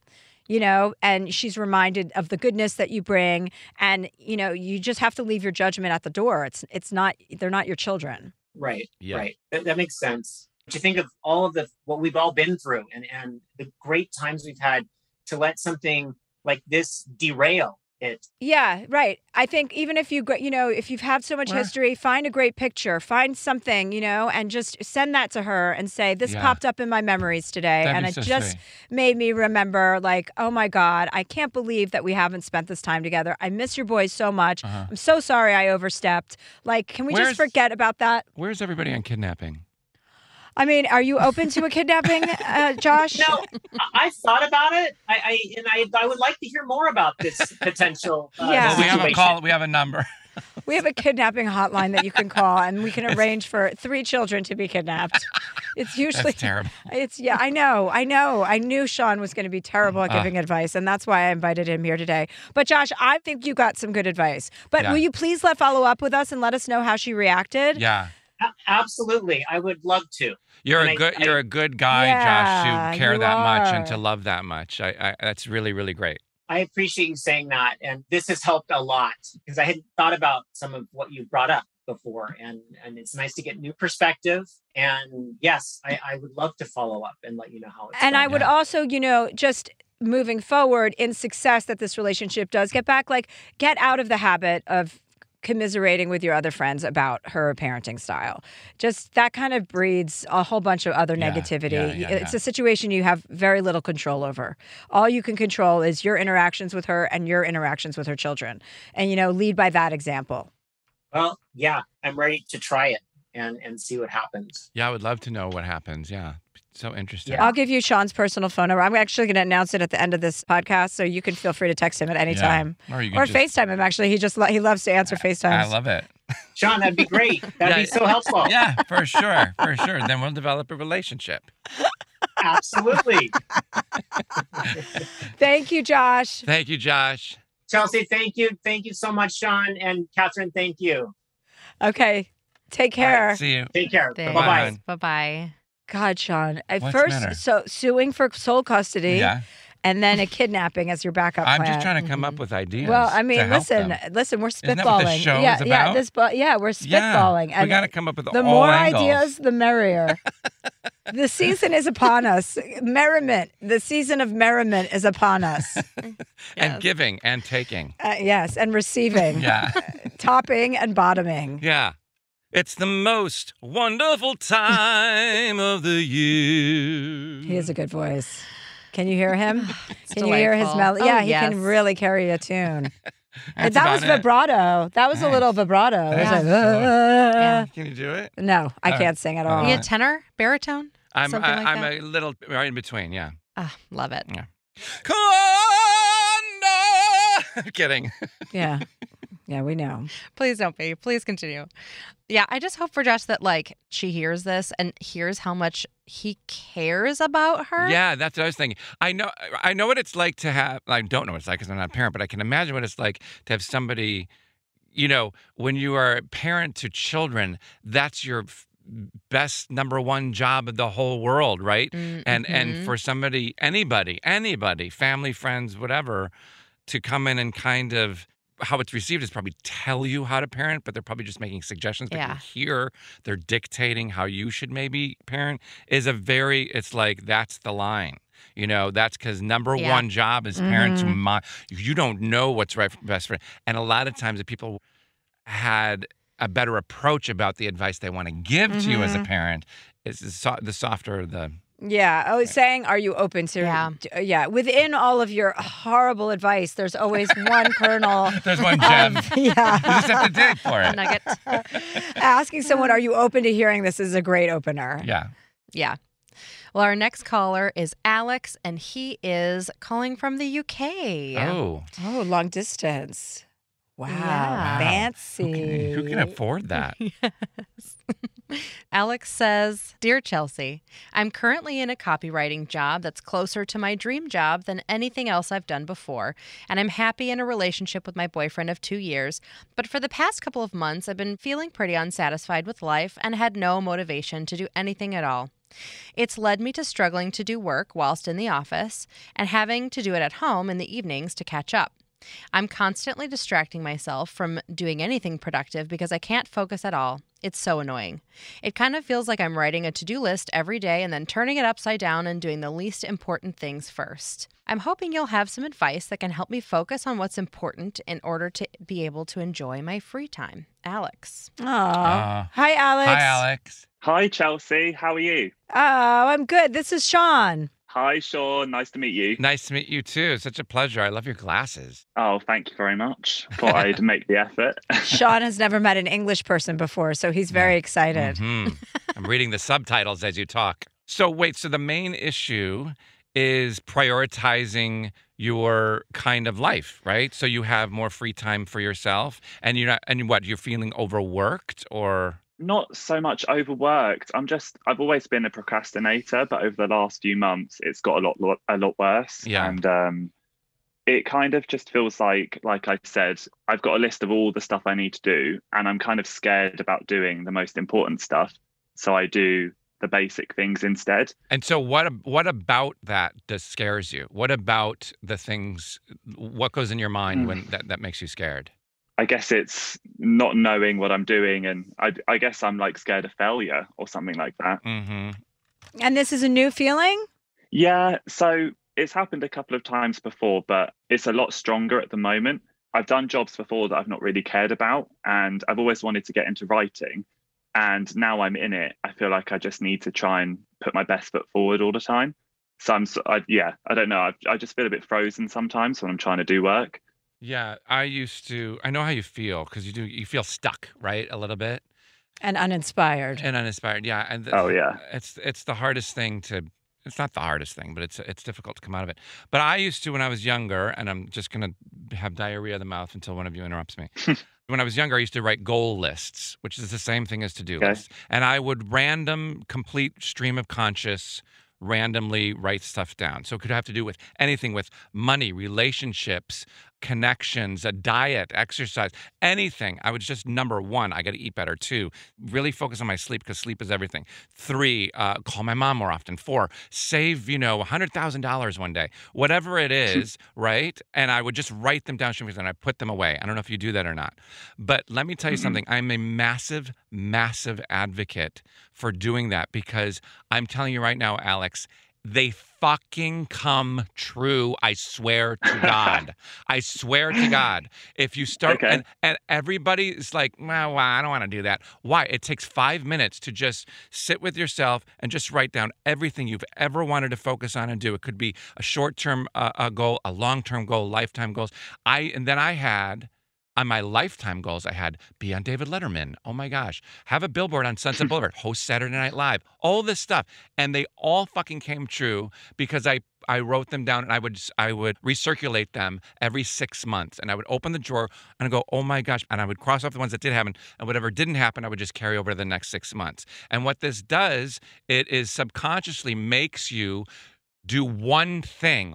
And she's reminded of the goodness that you bring, and you just have to leave your judgment at the door. It's not, they're not your children. Right. Yeah. Right. That makes sense. But you think of all of what we've all been through, and the great times we've had to let something like this derail it. Yeah, right. I think even if if you've had so much history, find a great picture, find something, and just send that to her and say, this popped up in my memories today. That'd and be it so just sweet. made me remember, like, oh my God, I can't believe that we haven't spent this time together. I miss your boys so much. I'm so sorry I overstepped. Like, can we just forget about that? Where's everybody on kidnapping? I mean, are you open to a kidnapping, Josh? No, I thought about it. I would like to hear more about this potential Yeah. Well, we have a situation. call. We have a number. We have a kidnapping hotline that you can call, and we can arrange for 3 children to be kidnapped. It's usually That's terrible. I know. I knew Sean was going to be terrible at giving advice, and that's why I invited him here today. But Josh, I think you got some good advice. But will you please follow up with us and let us know how she reacted? Yeah. Absolutely. I would love to. You're And you're a good guy, Yeah, Josh, to care you that much are. and to love that much. I that's really, really great. I appreciate you saying that. And this has helped a lot, because I hadn't thought about some of what you brought up before. And it's nice to get new perspective. And yes, I would love to follow up and let you know how it's And going. I would also, just moving forward in success that this relationship does get back, like get out of the habit of commiserating with your other friends about her parenting style. Just that kind of breeds a whole bunch of other negativity. It's a situation you have very little control over. All you can control is your interactions with her and your interactions with her children. And, lead by that example. Well, yeah, I'm ready to try it and see what happens. Yeah, I would love to know what happens. Yeah. So interesting. I'll give you Sean's personal phone number. I'm actually going to announce it at the end of this podcast, so you can feel free to text him at any time. Or FaceTime him, actually. He loves to answer FaceTimes. I love it. Sean, that'd be great. That'd be so helpful. Yeah, for sure. For sure. Then we'll develop a relationship. Absolutely. Thank you, Josh. Thank you, Josh. Chelsea, thank you. Thank you so much, Sean. And Catherine, thank you. Okay. Take care. Right, see you. Take care. Thanks. Bye-bye. Bye-bye. God, Sean. At What's first, the matter? so suing for sole custody, and then a kidnapping as your backup plan. I'm just trying to come up with ideas. Well, I mean, to help listen, them. we're spitballing. Isn't that what the show is about? We're spitballing. We And got to come up with the all more angles. ideas, the merrier. The season is upon us. Merriment. The season of merriment is upon us. And giving and taking. Yes, and receiving. Yeah. Topping and bottoming. Yeah. It's the most wonderful time of the year. He has a good voice. Can you hear him? It's Can you hear his delightful. melody? Oh, Yeah, he yes. can really carry a tune. That's That was about it. vibrato. That was a little vibrato. It was like, Yeah. Can you do it? No, I can't sing at all. You a tenor, baritone, I'm something like that? a little right in between, yeah. Love it. Yeah. I'm kidding. Yeah. Yeah, we know. Please don't be. Please continue. Yeah, I just hope for Josh that she hears this and hears how much he cares about her. Yeah, that's what I was thinking. I know what it's like to have. I don't know what it's like because I'm not a parent, but I can imagine what it's like to have somebody. When you are a parent to children, that's your best number one job of the whole world, right? Mm-hmm. And for somebody, anybody, family, friends, whatever, to come in and kind of. How it's received is probably tell you how to parent, but they're probably just making suggestions. But you hear they're dictating how you should maybe parent it's like that's the line. That's because number one job is parents. You don't know what's right for best for. And a lot of times if people had a better approach about the advice they want to give to you as a parent, it's the softer the. Yeah. Saying, are you open to? Yeah. Within all of your horrible advice, there's always one kernel. There's one gem. Yeah. You just have to dig for it. Nugget. Asking someone, are you open to hearing this is a great opener. Yeah. Yeah. Well, our next caller is Alex, and he is calling from the UK. Oh, long distance. Wow. Yeah. Fancy. Who can afford that? Yes. Alex says, Dear Chelsea, I'm currently in a copywriting job that's closer to my dream job than anything else I've done before, and I'm happy in a relationship with my boyfriend of 2 years, but for the past couple of months I've been feeling pretty unsatisfied with life and had no motivation to do anything at all. It's led me to struggling to do work whilst in the office and having to do it at home in the evenings to catch up. I'm constantly distracting myself from doing anything productive because I can't focus at all. It's so annoying. It kind of feels like I'm writing a to-do list every day and then turning it upside down and doing the least important things first. I'm hoping you'll have some advice that can help me focus on what's important in order to be able to enjoy my free time. Alex. Hi, Alex. Hi, Alex. Hi, Chelsea. How are you? Oh, I'm good. This is Sean. Hi, Sean. Nice to meet you. Nice to meet you, too. Such a pleasure. I love your glasses. Oh, thank you very much. Thought I'd make the effort. Sean has never met an English person before, so he's very excited. Mm-hmm. I'm reading the subtitles as you talk. So the main issue is prioritizing your kind of life, right? So you have more free time for yourself, and you're feeling overworked or... Not so much overworked. I've always been a procrastinator, but over the last few months, it's got a lot worse. Yeah. And it kind of just feels like I said, I've got a list of all the stuff I need to do, and I'm kind of scared about doing the most important stuff. So I do the basic things instead. And so what about that scares you? What about the things, what goes in your mind when that makes you scared? I guess it's not knowing what I'm doing, and I guess I'm scared of failure or something like that. Mm-hmm. And this is a new feeling? Yeah. So It's happened a couple of times before, but it's a lot stronger at the moment. I've done jobs before that I've not really cared about, and I've always wanted to get into writing. And now I'm in it, I feel like I just need to try and put my best foot forward all the time. So I don't know. I just feel a bit frozen sometimes when I'm trying to do work. Yeah, I know how you feel, because you feel stuck, right? A little bit. And uninspired. Yeah. And it's the hardest thing it's not the hardest thing, but it's difficult to come out of it. But I used to, when I was younger, and I'm just going to have diarrhea of the mouth until one of you interrupts me. When I was younger, I used to write goal lists, which is the same thing as to-do lists. And I would complete stream of conscious, randomly write stuff down. So it could have to do with anything, with money, relationships, connections, a diet, exercise, anything. I would just, number 1, I got to eat better. 2, really focus on my sleep, because sleep is everything. 3, call my mom more often. 4, save, $100,000 one day, whatever it is, right? And I would just write them down, and I put them away. I don't know if you do that or not. But let me tell you something. I'm a massive, massive advocate for doing that, because I'm telling you right now, Alex, they fucking come true. I swear to God. I swear to God. If you start, and everybody is like, well, I don't want to do that. Why? It takes 5 minutes to just sit with yourself and just write down everything you've ever wanted to focus on and do. It could be a short-term goal, a long-term goal, lifetime goals. On my lifetime goals, I had be on David Letterman. Oh my gosh. Have a billboard on Sunset Boulevard. Host Saturday Night Live. All this stuff. And they all fucking came true, because I wrote them down, and I would recirculate them every 6 months. And I would open the drawer and I'd go, oh my gosh. And I would cross off the ones that did happen. And whatever didn't happen, I would just carry over to the next 6 months. And what this does, it is subconsciously makes you do one thing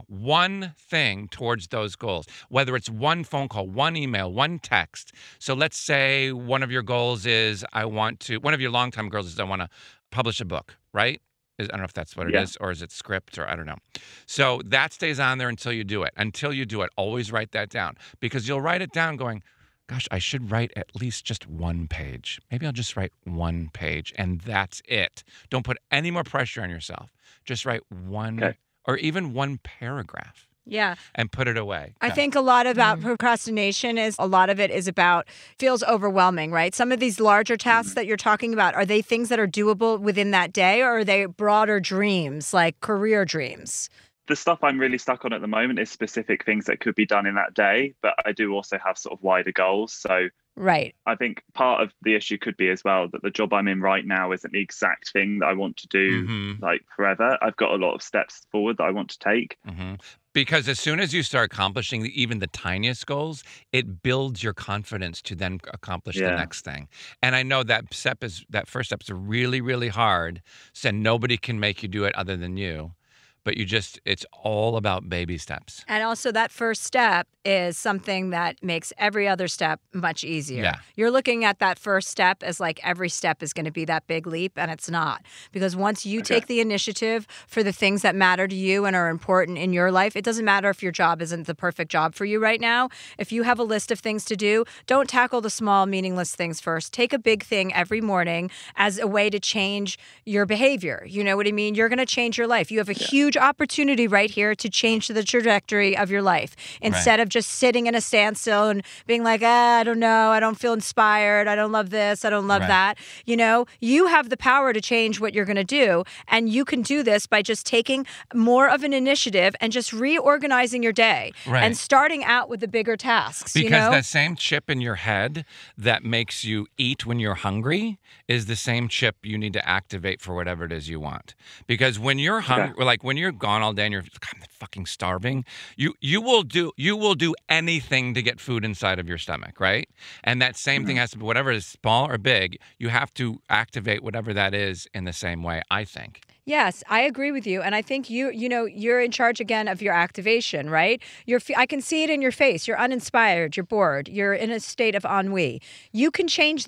towards those goals, whether it's one phone call, one email, one text. So let's say one of your goals is one of your longtime goals is I want to publish a book, right? I don't know if that's what it is, or is it script, or I don't know. So that stays on there until you do it. Until you do it, always write that down, because you'll write it down going, gosh, I should write at least just 1 page. Maybe I'll just write 1 page, and that's it. Don't put any more pressure on yourself. Just write one or even 1 paragraph. Yeah. And put it away. I think a lot about procrastination a lot of it is feels overwhelming, right? Some of these larger tasks that you're talking about, are they things that are doable within that day, or are they broader dreams, like career dreams? The stuff I'm really stuck on at the moment is specific things that could be done in that day, but I do also have sort of wider goals. So right. I think part of the issue could be as well that the job I'm in right now isn't the exact thing that I want to do like forever. I've got a lot of steps forward that I want to take. Because as soon as you start accomplishing even the tiniest goals, it builds your confidence to then accomplish the next thing. And I know that first step is really, really hard. So nobody can make you do it other than you. But it's all about baby steps. And also that first step is something that makes every other step much easier. Yeah. You're looking at that first step as like every step is going to be that big leap, and it's not. Because once you take the initiative for the things that matter to you and are important in your life, it doesn't matter if your job isn't the perfect job for you right now. If you have a list of things to do, don't tackle the small, meaningless things first. Take a big thing every morning as a way to change your behavior. You know what I mean? You're going to change your life. You have a huge opportunity right here to change the trajectory of your life instead of just sitting in a standstill and being like, I don't know, I don't feel inspired, I don't love this, I don't love that. You know, you have the power to change what you're going to do, and you can do this by just taking more of an initiative and just reorganizing your day and starting out with the bigger tasks. Because you know? that same chip in your head that makes you eat when you're hungry is the same chip you need to activate for whatever it is you want. Because when you're hungry, like when you're gone all day and you're I'm fucking starving, you will do anything to get food inside of your stomach, right? And that same thing has to be, whatever is small or big, you have to activate whatever that is in the same way, I think. Yes, I agree with you. And I think you're in charge again of your activation, right? I can see it in your face. You're uninspired. You're bored. You're in a state of ennui. You can change that.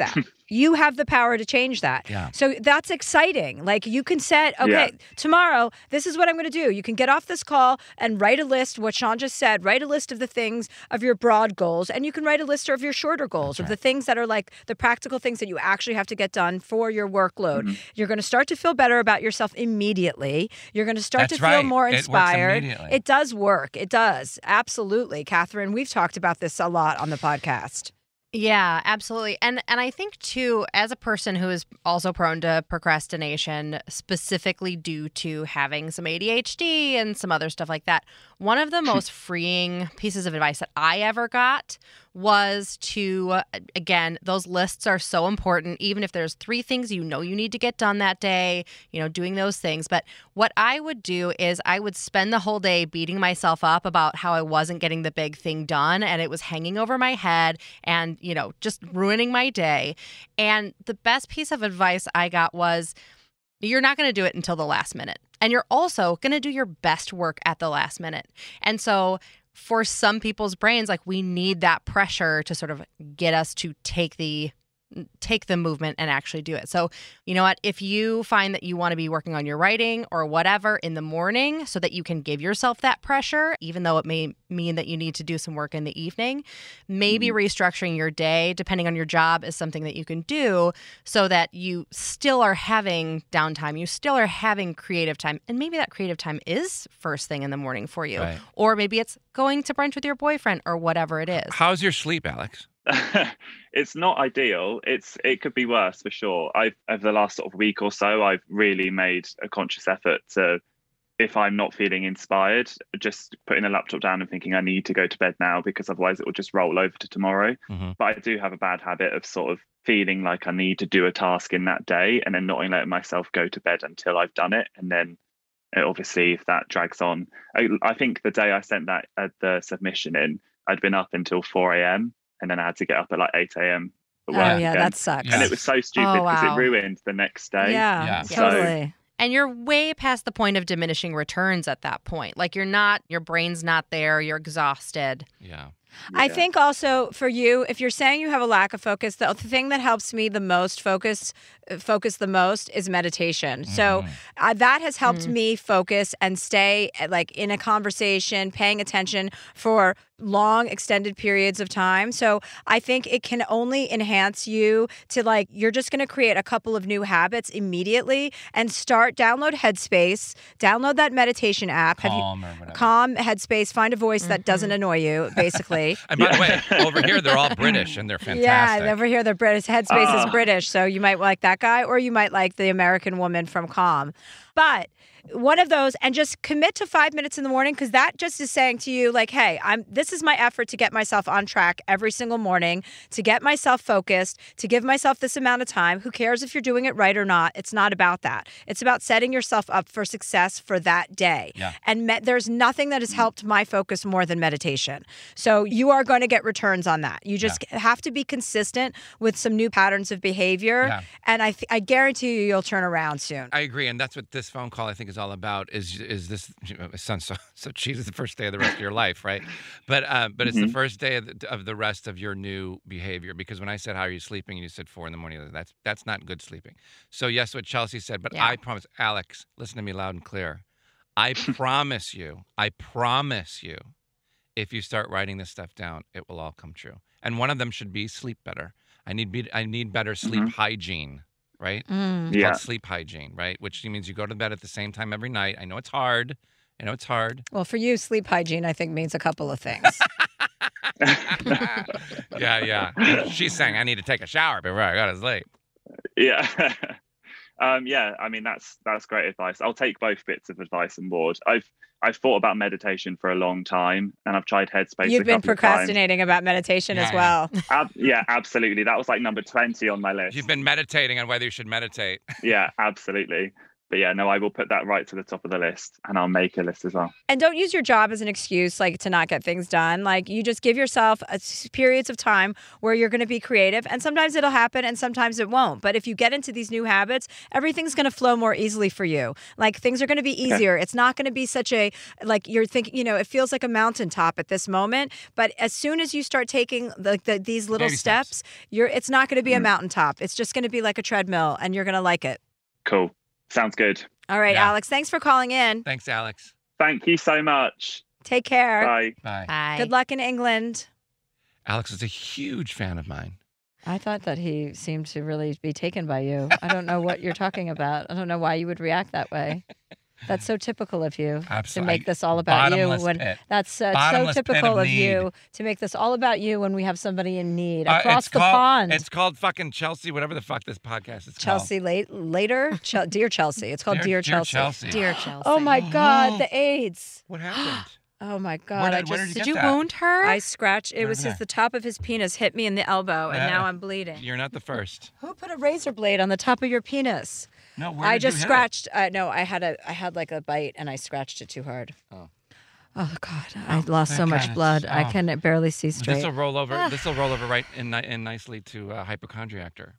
You have the power to change that. Yeah. So that's exciting. Like you can set, okay, tomorrow, this is what I'm going to do. You can get off this call and write a list, what Sean just said, write a list of the things of your broad goals, and you can write a list of your shorter goals, of the things that are like the practical things that you actually have to get done for your workload. You're going to start to feel better about yourself immediately. You're going to start to feel more inspired. It does work. It does. Absolutely. Catherine, we've talked about this a lot on the podcast. Yeah, absolutely. And I think, too, as a person who is also prone to procrastination, specifically due to having some ADHD and some other stuff like that, one of the most freeing pieces of advice that I ever got was to, again, those lists are so important, even if there's 3 things you need to get done that day, doing those things. But what I would do is I would spend the whole day beating myself up about how I wasn't getting the big thing done and it was hanging over my head and, just ruining my day. And the best piece of advice I got was, you're not going to do it until the last minute. And you're also going to do your best work at the last minute. And so for some people's brains, like we need that pressure to sort of get us to take the movement and actually do it. So, you know what? If you find that you want to be working on your writing or whatever in the morning so that you can give yourself that pressure, even though it may mean that you need to do some work in the evening, maybe restructuring your day, depending on your job, is something that you can do so that you still are having downtime. You still are having creative time. And maybe that creative time is first thing in the morning for you. Right. Or maybe it's going to brunch with your boyfriend or whatever it is. How's your sleep, Alex? It's not ideal. It could be worse for sure. Over the last sort of week or so, I've really made a conscious effort to, if I'm not feeling inspired, just putting the laptop down and thinking I need to go to bed now because otherwise it will just roll over to tomorrow. But I do have a bad habit of sort of feeling like I need to do a task in that day and then not letting myself go to bed until I've done it. And then obviously if that drags on, I think the day I sent the submission in, I'd been up until 4 a.m. and then I had to get up at like 8 a.m. Oh, yeah, that sucks. And it was so stupid because it ruined the next day. Yeah, So, totally. And you're way past the point of diminishing returns at that point. Like your brain's not there, you're exhausted. Yeah. I think also for you, if you're saying you have a lack of focus, the thing that helps me the most focus the most is meditation. So that has helped me focus and stay like in a conversation, paying attention for long extended periods of time. So I think it can only enhance you to like, you're just going to create a couple of new habits immediately and download Headspace, download that meditation app. Calm or whatever. Calm, Headspace, find a voice that doesn't annoy you, basically. And by the way, over here, they're all British and they're fantastic. Yeah, over here, they're British. Headspace is British, so you might like that guy, or you might like the American woman from Calm. But one of those, and just commit to 5 minutes in the morning, because that just is saying to you, like, hey, this is my effort to get myself on track every single morning, to get myself focused, to give myself this amount of time. Who cares if you're doing it right or not? It's not about that. It's about setting yourself up for success for that day. Yeah. And there's nothing that has helped my focus more than meditation. So you are going to get returns on that. You just have to be consistent with some new patterns of behavior. Yeah. And I guarantee you'll turn around soon. I agree, and that's what this phone call I think is all about. Is this? It sounds so cheesy. The first day of the rest of your life, right? But it's the first day of the rest of your new behavior. Because when I said how are you sleeping, and you said 4 a.m, that's not good sleeping. So yes, what Chelsea said, but I promise, Alex, listen to me loud and clear. I promise you, if you start writing this stuff down, it will all come true. And one of them should be sleep better. I need better sleep hygiene. Right? It's called sleep hygiene, right? Which means you go to bed at the same time every night. I know it's hard. Well, for you, sleep hygiene, I think, means a couple of things. Yeah. She's saying I need to take a shower before I go to sleep. Yeah. I mean, that's great advice. I'll take both bits of advice on board. I've thought about meditation for a long time, and I've tried Headspace. You've been procrastinating about meditation as well. Yeah, absolutely. That was like number 20 on my list. You've been meditating on whether you should meditate. Yeah, absolutely. But yeah, no, I will put that right to the top of the list, and I'll make a list as well. And don't use your job as an excuse, like, to not get things done. Like, you just give yourself periods of time where you're going to be creative, and sometimes it'll happen and sometimes it won't. But if you get into these new habits, everything's going to flow more easily for you. Like, things are going to be easier. Okay. It's not going to be such a, like, you're thinking, you know, it feels like a mountaintop at this moment. But as soon as you start taking these little steps, it's not going to be a mountaintop. It's just going to be like a treadmill, and you're going to like it. Cool. Sounds good. All right, Alex, thanks for calling in. Thanks, Alex. Thank you so much. Take care. Bye. Bye. Bye. Good luck in England. Alex is a huge fan of mine. I thought that he seemed to really be taken by you. I don't know what you're talking about. I don't know why you would react that way. That's so typical of you to make this all about you. That's so typical of you to make this all about you when we have somebody in need across the pond. It's called fucking Chelsea, whatever the fuck this podcast is called. Chelsea later? Dear Chelsea. It's called Dear Chelsea. Dear Chelsea. Oh my God, the AIDS. What happened? Oh my God! Did you wound her? I scratched. It was the top of his penis hit me in the elbow, and now I'm bleeding. You're not the first. Who put a razor blade on the top of your penis? No, I just scratched. No, I had like a bite, and I scratched it too hard. Oh God! I lost so much blood. I can barely see straight. This will roll over. This will roll over right in nicely to hypochondriactor.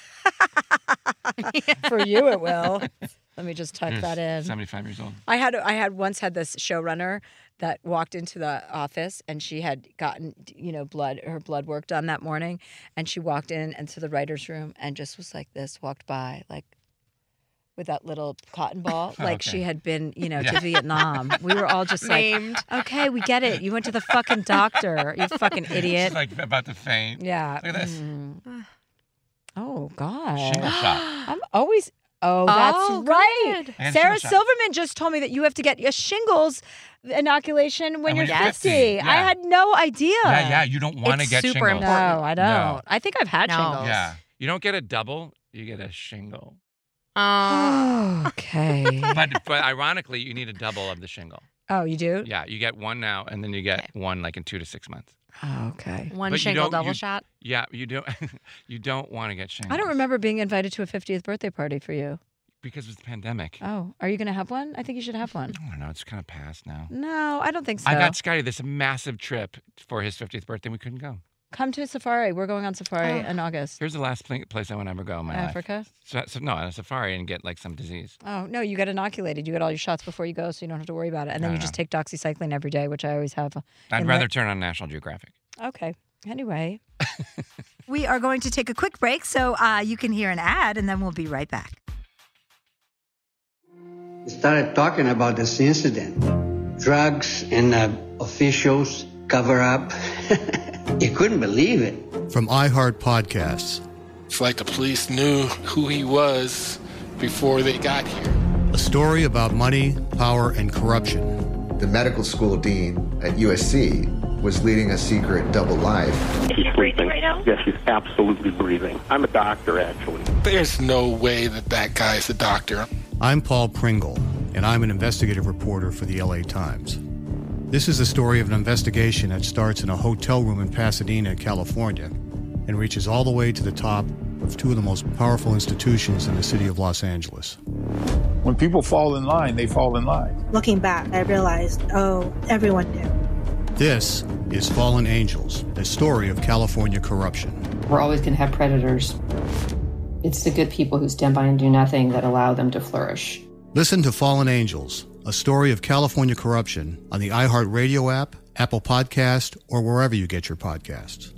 For you, it will. Let me just tuck that in. 75 years old. I had once had this showrunner that walked into the office, and she had gotten, her blood work done that morning, and she walked into the writer's room and just was like this, walked by like with that little cotton ball, like she had been, to Vietnam. We were all just like, okay, we get it. You went to the fucking doctor, you fucking idiot. She's like about to faint. Yeah. Look at this. Oh God. Shingle shot. I'm always. Oh, that's right. And Sarah Silverman just told me that you have to get a shingles inoculation when you're 50. Yeah. I had no idea. Yeah. You don't want to get super shingles. important. No, I don't. No. I think I've had shingles. Yeah. You don't get a double, you get a shingle. Okay. But ironically, you need a double of the shingle. Oh, you do? Yeah, you get one now, and then you get one like in 2 to 6 months. Oh, okay. One shingle double shot? Yeah, you don't want to get shingles. I don't remember being invited to a 50th birthday party for you. Because it was the pandemic. Oh, are you going to have one? I think you should have one. I don't know. It's kind of past now. No, I don't think so. I got Scotty this massive trip for his 50th birthday, and we couldn't go. Come to Safari. We're going on Safari in August. Here's the last place I would ever go in my life. Africa? So no, on a safari and get like some disease. Oh, no, you get inoculated. You get all your shots before you go, so you don't have to worry about it. And then you just take doxycycline every day, which I always have. I'd rather turn on National Geographic. Okay. Anyway. We are going to take a quick break, so you can hear an ad, and then we'll be right back. We started talking about this incident. Drugs and officials cover up. You couldn't believe it. From iHeart Podcasts. It's like the police knew who he was before they got here. A story about money, power, and corruption. The medical school dean at USC was leading a secret double life. She's breathing right now? Yes, she's absolutely breathing. I'm a doctor, actually. There's no way that guy's a doctor. I'm Paul Pringle, and I'm an investigative reporter for the LA Times. This is the story of an investigation that starts in a hotel room in Pasadena, California, and reaches all the way to the top of two of the most powerful institutions in the city of Los Angeles. When people fall in line, they fall in line. Looking back, I realized, everyone knew. This is Fallen Angels, the story of California corruption. We're always going to have predators. It's the good people who stand by and do nothing that allow them to flourish. Listen to Fallen Angels, a story of California corruption on the iHeartRadio app, Apple Podcast, or wherever you get your podcasts.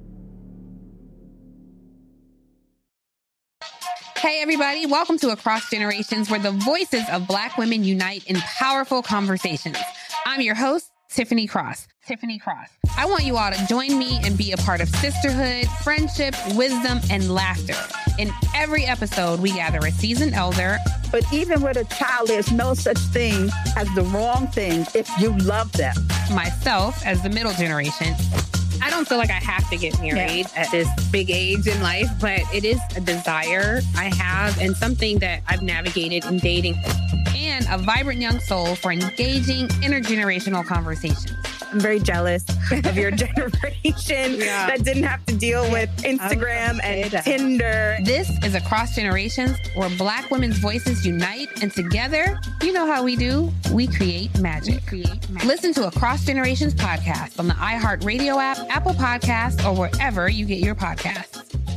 Hey, everybody. Welcome to Across Generations, where the voices of Black women unite in powerful conversations. I'm your host, Tiffany Cross. I want you all to join me and be a part of sisterhood, friendship, wisdom, and laughter. In every episode, we gather a seasoned elder. But even with a child, there's no such thing as the wrong thing if you love them. Myself, as the middle generation. I don't feel like I have to get married at this big age in life, but it is a desire I have and something that I've navigated in dating. And a vibrant young soul for engaging intergenerational conversations. I'm very jealous of your generation that didn't have to deal with Instagram and Tinder. This is Across Generations, where Black women's voices unite, and together, you know how we do. We create magic. Listen to Across Generations podcast on the iHeartRadio app, Apple Podcasts, or wherever you get your podcasts.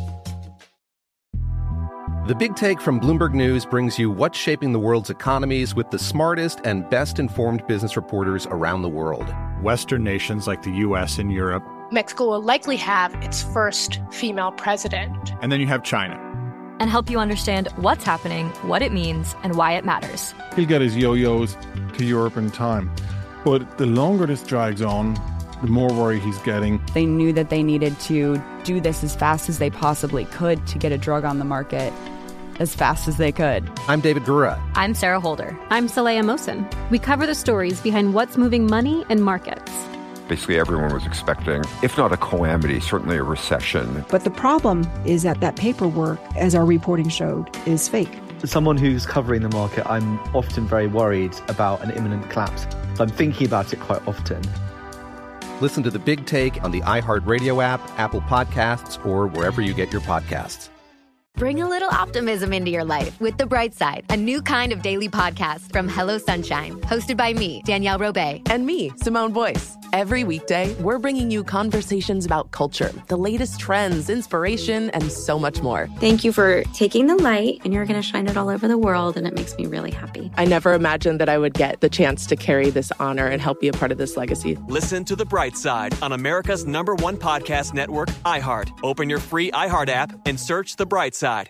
The Big Take from Bloomberg News brings you what's shaping the world's economies with the smartest and best-informed business reporters around the world. Western nations like the U.S. and Europe. Mexico will likely have its first female president. And then you have China. And help you understand what's happening, what it means, and why it matters. He'll get his yo-yos to Europe in time. But the longer this drags on, the more worry he's getting. They knew that they needed to do this as fast as they possibly could to get a drug on the market as fast as they could. I'm David Gura. I'm Sarah Holder. I'm Saleha Mohsen. We cover the stories behind what's moving money and markets. Basically, everyone was expecting, if not a calamity, certainly a recession. But the problem is that paperwork, as our reporting showed, is fake. As someone who's covering the market, I'm often very worried about an imminent collapse. So I'm thinking about it quite often. Listen to The Big Take on the iHeartRadio app, Apple Podcasts, or wherever you get your podcasts. Bring a little optimism into your life with The Bright Side, a new kind of daily podcast from Hello Sunshine, hosted by me, Danielle Robay. And me, Simone Boyce. Every weekday, we're bringing you conversations about culture, the latest trends, inspiration, and so much more. Thank you for taking the light, and you're going to shine it all over the world, and it makes me really happy. I never imagined that I would get the chance to carry this honor and help be a part of this legacy. Listen to The Bright Side on America's #1 podcast network, iHeart. Open your free iHeart app and search The Bright Side.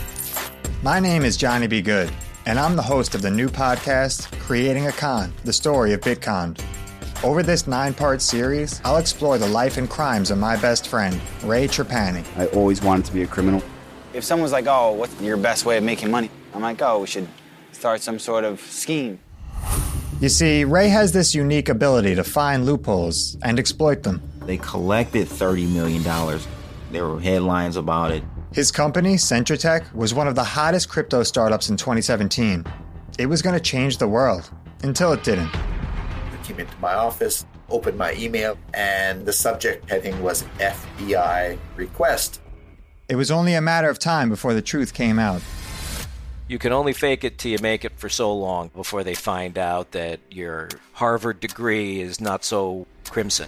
My name is Johnny B. Good, and I'm the host of the new podcast, Creating a Con, the story of Bitcoin. Over this 9-part series, I'll explore the life and crimes of my best friend, Ray Trapani. I always wanted to be a criminal. If someone's like, oh, what's your best way of making money? I'm like, oh, we should start some sort of scheme. You see, Ray has this unique ability to find loopholes and exploit them. They collected $30 million. There were headlines about it. His company, Centratech, was one of the hottest crypto startups in 2017. It was going to change the world, until it didn't. I came into my office, opened my email, and the subject heading was FBI request. It was only a matter of time before the truth came out. You can only fake it till you make it for so long before they find out that your Harvard degree is not so crimson.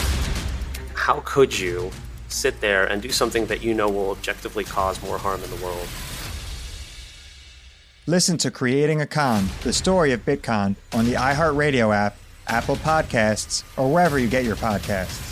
How could you sit there and do something that you know will objectively cause more harm in the world? Listen to Creating a Con, the story of Bitcoin, on the iHeartRadio app, Apple Podcasts, or wherever you get your podcasts.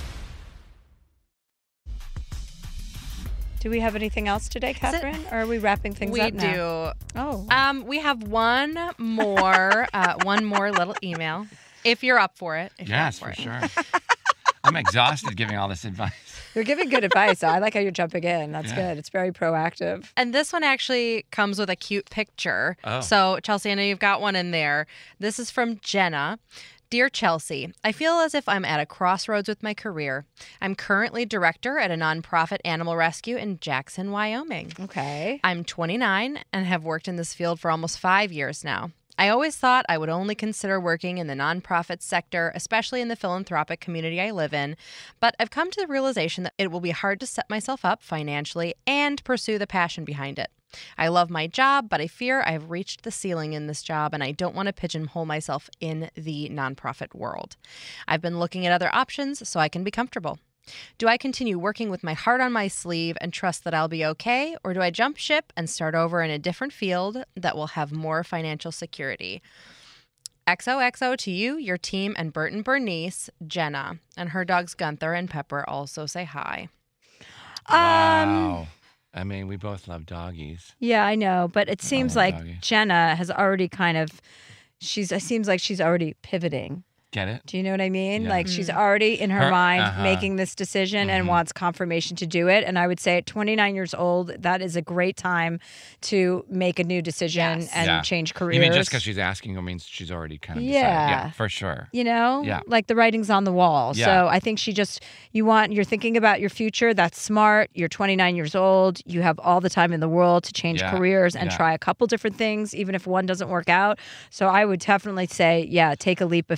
Do we have anything else today, Catherine? Or are we wrapping things up now? We do. We have one more little email. If you're up for it. Yes, for sure. I'm exhausted giving all this advice. You're giving good advice. I like how you're jumping in. That's good. It's very proactive. And this one actually comes with a cute picture. Oh. So, Chelsea, I know you've got one in there. This is from Jenna. Dear Chelsea, I feel as if I'm at a crossroads with my career. I'm currently director at a nonprofit animal rescue in Jackson, Wyoming. Okay. I'm 29 and have worked in this field for almost 5 years now. I always thought I would only consider working in the nonprofit sector, especially in the philanthropic community I live in, but I've come to the realization that it will be hard to set myself up financially and pursue the passion behind it. I love my job, but I fear I have reached the ceiling in this job and I don't want to pigeonhole myself in the nonprofit world. I've been looking at other options so I can be comfortable. Do I continue working with my heart on my sleeve and trust that I'll be okay, or do I jump ship and start over in a different field that will have more financial security? XOXO to you, your team, and Bert and Bernice, Jenna, and her dogs Gunther and Pepper also say hi. Wow. I mean, we both love doggies. Yeah, I know, but it seems like Jenna has already it seems like she's already pivoting. Get it? Do you know what I mean? Yeah. Like she's already in her mind making this decision and wants confirmation to do it. And I would say at 29 years old, that is a great time to make a new decision and change careers. You mean just because she's asking her means she's already kind of decided? Yeah, for sure. You know? Yeah. Like the writing's on the wall. Yeah. So I think you're thinking about your future. That's smart. You're 29 years old. You have all the time in the world to change careers and try a couple different things, even if one doesn't work out. So I would definitely say, take a leap of faith. And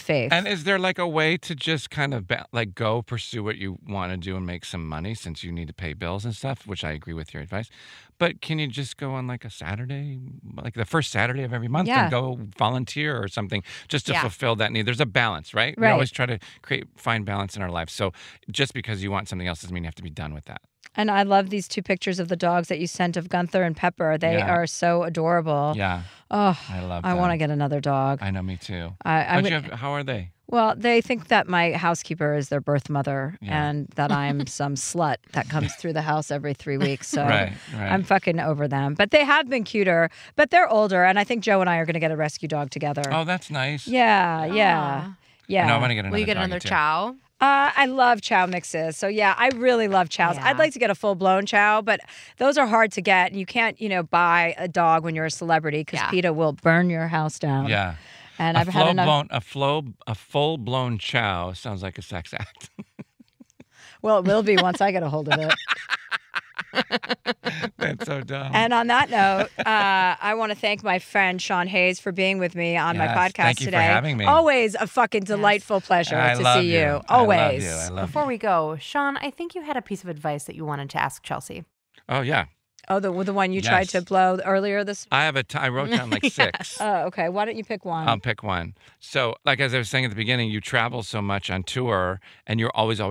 is there like a way to just kind of like go pursue what you want to do and make some money since you need to pay bills and stuff, which I agree with your advice. But can you just go on like a Saturday, like the first Saturday of every month and go volunteer or something just to fulfill that need? There's a balance, right? We always try to find balance in our life. So just because you want something else doesn't mean you have to be done with that. And I love these 2 pictures of the dogs that you sent of Gunther and Pepper. They are so adorable. Yeah. Oh, I love I want to get another dog. I know, me too. How are they? Well, they think that my housekeeper is their birth mother and that I'm some slut that comes through the house every 3 weeks. So I'm fucking over them. But they have been cuter, but they're older. And I think Joe and I are going to get a rescue dog together. Oh, that's nice. Yeah. No, I want to get another Will you get another chow? I love chow mixes. So, yeah, I really love chows. Yeah. I'd like to get a full-blown chow, but those are hard to get. You can't, buy a dog when you're a celebrity because PETA will burn your house down. Yeah. And I've had enough. A full-blown chow sounds like a sex act. Well, it will be once I get a hold of it. That's so dumb. And on that note, I want to thank my friend Sean Hayes for being with me on my podcast today. Thank you for having me. Always a fucking delightful pleasure to see you. Always. I love Before we go, Sean, I think you had a piece of advice that you wanted to ask Chelsea. Oh, yeah. Oh, the one you tried to blow earlier this? I wrote down like 6. Oh, okay. Why don't you pick one? I'll pick one. So, like as I was saying at the beginning, you travel so much on tour, and you're always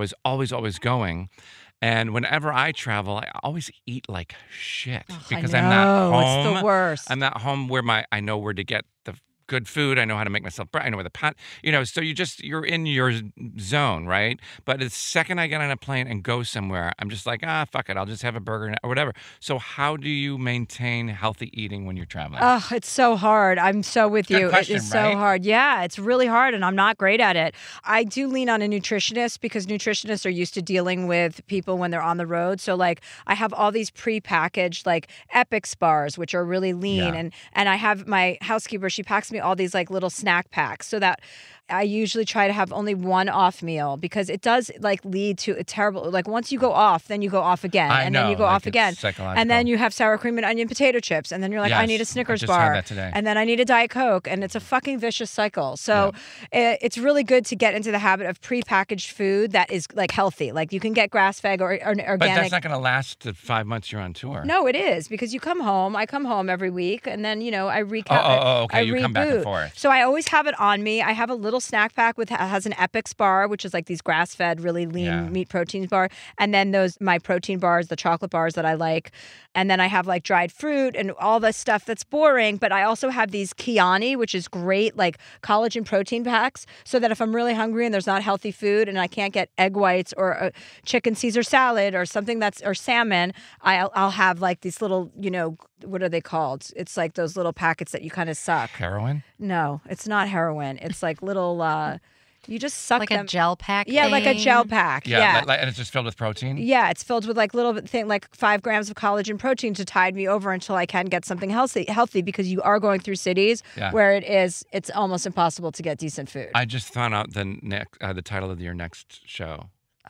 going. And whenever I travel, I always eat like shit because I'm not home. It's the worst. I'm not home where I know where to get the good food. I know how to make myself bread. I know where the pot, so you're in your zone, right? But the second I get on a plane and go somewhere, I'm just like, fuck it. I'll just have a burger or whatever. So how do you maintain healthy eating when you're traveling? Oh, it's so hard. I'm so with you. Good question, it is so hard. Yeah, it's really hard and I'm not great at it. I do lean on a nutritionist because nutritionists are used to dealing with people when they're on the road. So like I have all these prepackaged like Epix bars, which are really lean. Yeah. And I have my housekeeper, she packs me all these like little snack packs so that I usually try to have only one off meal because it does like lead to a terrible, like once you go off, then you go off again. Then you go off again. And then you have sour cream and onion potato chips. And then you're like, I need a Snickers bar. Had that today. And then I need a Diet Coke. And it's a fucking vicious cycle. So it's really good to get into the habit of prepackaged food that is like healthy. Like you can get grass-fed or organic. But that's not going to last the 5 months you're on tour. No, it is because you come home. I come home every week and then, I recap. Okay. You come back and forth. So I always have it on me. I have a little snack pack has an Epix bar, which is like these grass-fed, really lean meat proteins bar. And then my protein bars, the chocolate bars that I like. And then I have like dried fruit and all the stuff that's boring. But I also have these Kiani, which is great, like collagen protein packs. So that if I'm really hungry and there's not healthy food and I can't get egg whites or a chicken Caesar salad or something or salmon, I'll have like these little, what are they called? It's like those little packets that you kind of suck. Heroin? No, it's not heroin. It's like little, you just suck like them. a gel pack. Yeah, thing? like a gel pack. Yeah. And it's just filled with protein? Yeah, it's filled with like little thing, like 5 grams of collagen protein to tide me over until I can get something healthy because you are going through cities where it's almost impossible to get decent food. I just found out the title of your next show.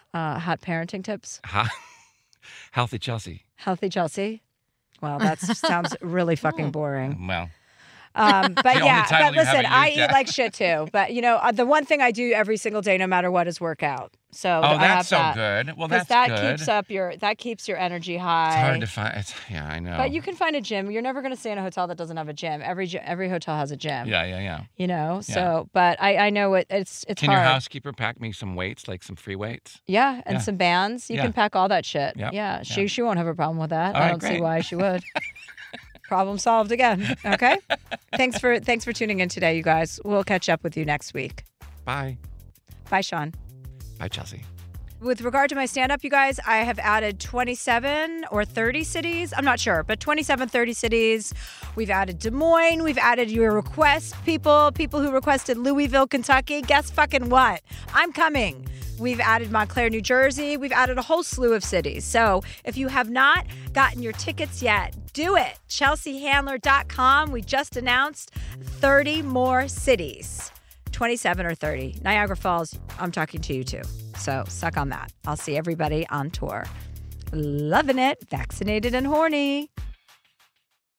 Hot parenting tips. Healthy Chelsea. Healthy Chelsea. Well, that sounds really fucking boring. Well. But listen, I eat like shit too. But the one thing I do every single day, no matter what, is work out. So that's so good. Well, that's good. That keeps your energy high. It's hard to find. I know. But you can find a gym. You're never going to stay in a hotel that doesn't have a gym. Every hotel has a gym. Yeah. So, but I know it's Can hard. your housekeeper pack me some weights, like some free weights? Yeah, and some bands. You can pack all that shit. Yep. Yeah, she won't have a problem with that. All I right, don't see great. why she would. Problem solved again. Okay. Thanks for tuning in today, you guys. We'll catch up with you next week. Bye. Bye, Sean. Bye, Chelsea. With regard to my stand-up, you guys, I have added 27 or 30 cities. I'm not sure, but 27, 30 cities. We've added Des Moines. We've added your requests, people who requested Louisville, Kentucky. Guess fucking what? I'm coming. We've added Montclair, New Jersey. We've added a whole slew of cities. So if you have not gotten your tickets yet, do it. ChelseaHandler.com. We just announced 30 more cities. 27 or 30. Niagara Falls, I'm talking to you too. So suck on that. I'll see everybody on tour. Loving it. Vaccinated and horny.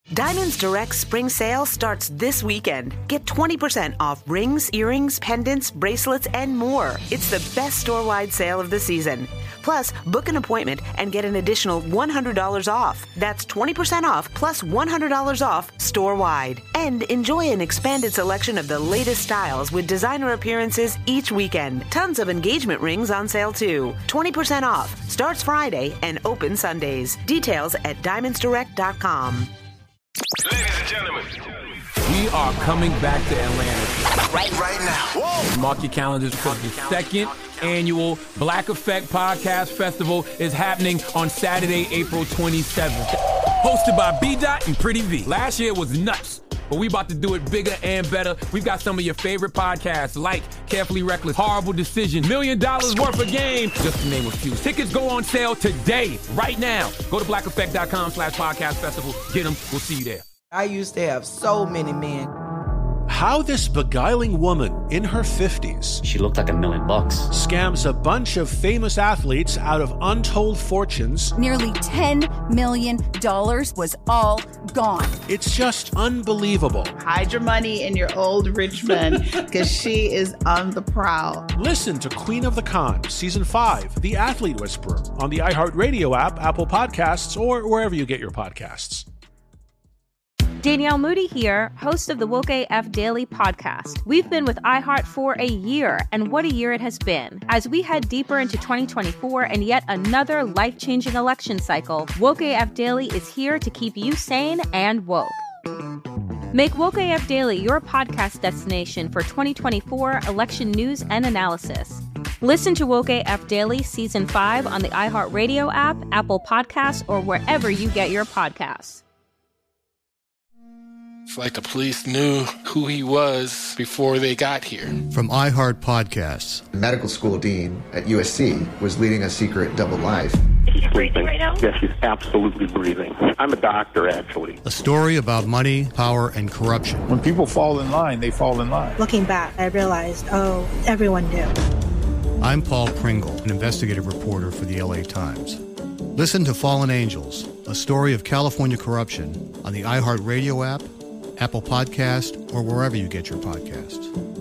Diamonds Direct Spring Sale starts this weekend. Get 20% off rings, earrings, pendants, bracelets, and more. It's the best store-wide sale of the season. Plus, book an appointment and get an additional $100 off. That's 20% off plus $100 off store-wide. And enjoy an expanded selection of the latest styles with designer appearances each weekend. Tons of engagement rings on sale too. 20% off. Starts Friday and open Sundays. Details at diamondsdirect.com. Ladies and gentlemen, we are coming back to Atlanta right now. Whoa. Mark your calendars because the second annual Black Effect Podcast Festival is happening on Saturday, April 27th. Hosted by B-Dot and Pretty V. Last year was nuts, but we about to do it bigger and better. We've got some of your favorite podcasts like Carefully Reckless, Horrible Decision, $1 Million Worth of Game, just to name a few. Tickets go on sale today, right now. Go to blackeffect.com/podcast festival. Get them. We'll see you there. I used to have so many men. How this beguiling woman in her 50s, she looked like $1 million, scams a bunch of famous athletes out of untold fortunes. Nearly $10 million was all gone. It's just unbelievable. Hide your money in your old rich man because she is on the prowl. Listen to Queen of the Con, Season 5, The Athlete Whisperer, on the iHeartRadio app, Apple Podcasts, or wherever you get your podcasts. Danielle Moody here, host of the Woke AF Daily podcast. We've been with iHeart for a year, and what a year it has been. As we head deeper into 2024 and yet another life-changing election cycle, Woke AF Daily is here to keep you sane and woke. Make Woke AF Daily your podcast destination for 2024 election news and analysis. Listen to Woke AF Daily Season 5 on the iHeartRadio app, Apple Podcasts, or wherever you get your podcasts. It's like the police knew who he was before they got here. From iHeart Podcasts. Medical school dean at USC was leading a secret double life. She's breathing right now? Yes, she's absolutely breathing. I'm a doctor, actually. A story about money, power, and corruption. When people fall in line, they fall in line. Looking back, I realized, everyone knew. I'm Paul Pringle, an investigative reporter for the LA Times. Listen to Fallen Angels, a story of California corruption on the iHeartRadio app, Apple Podcast, or wherever you get your podcasts.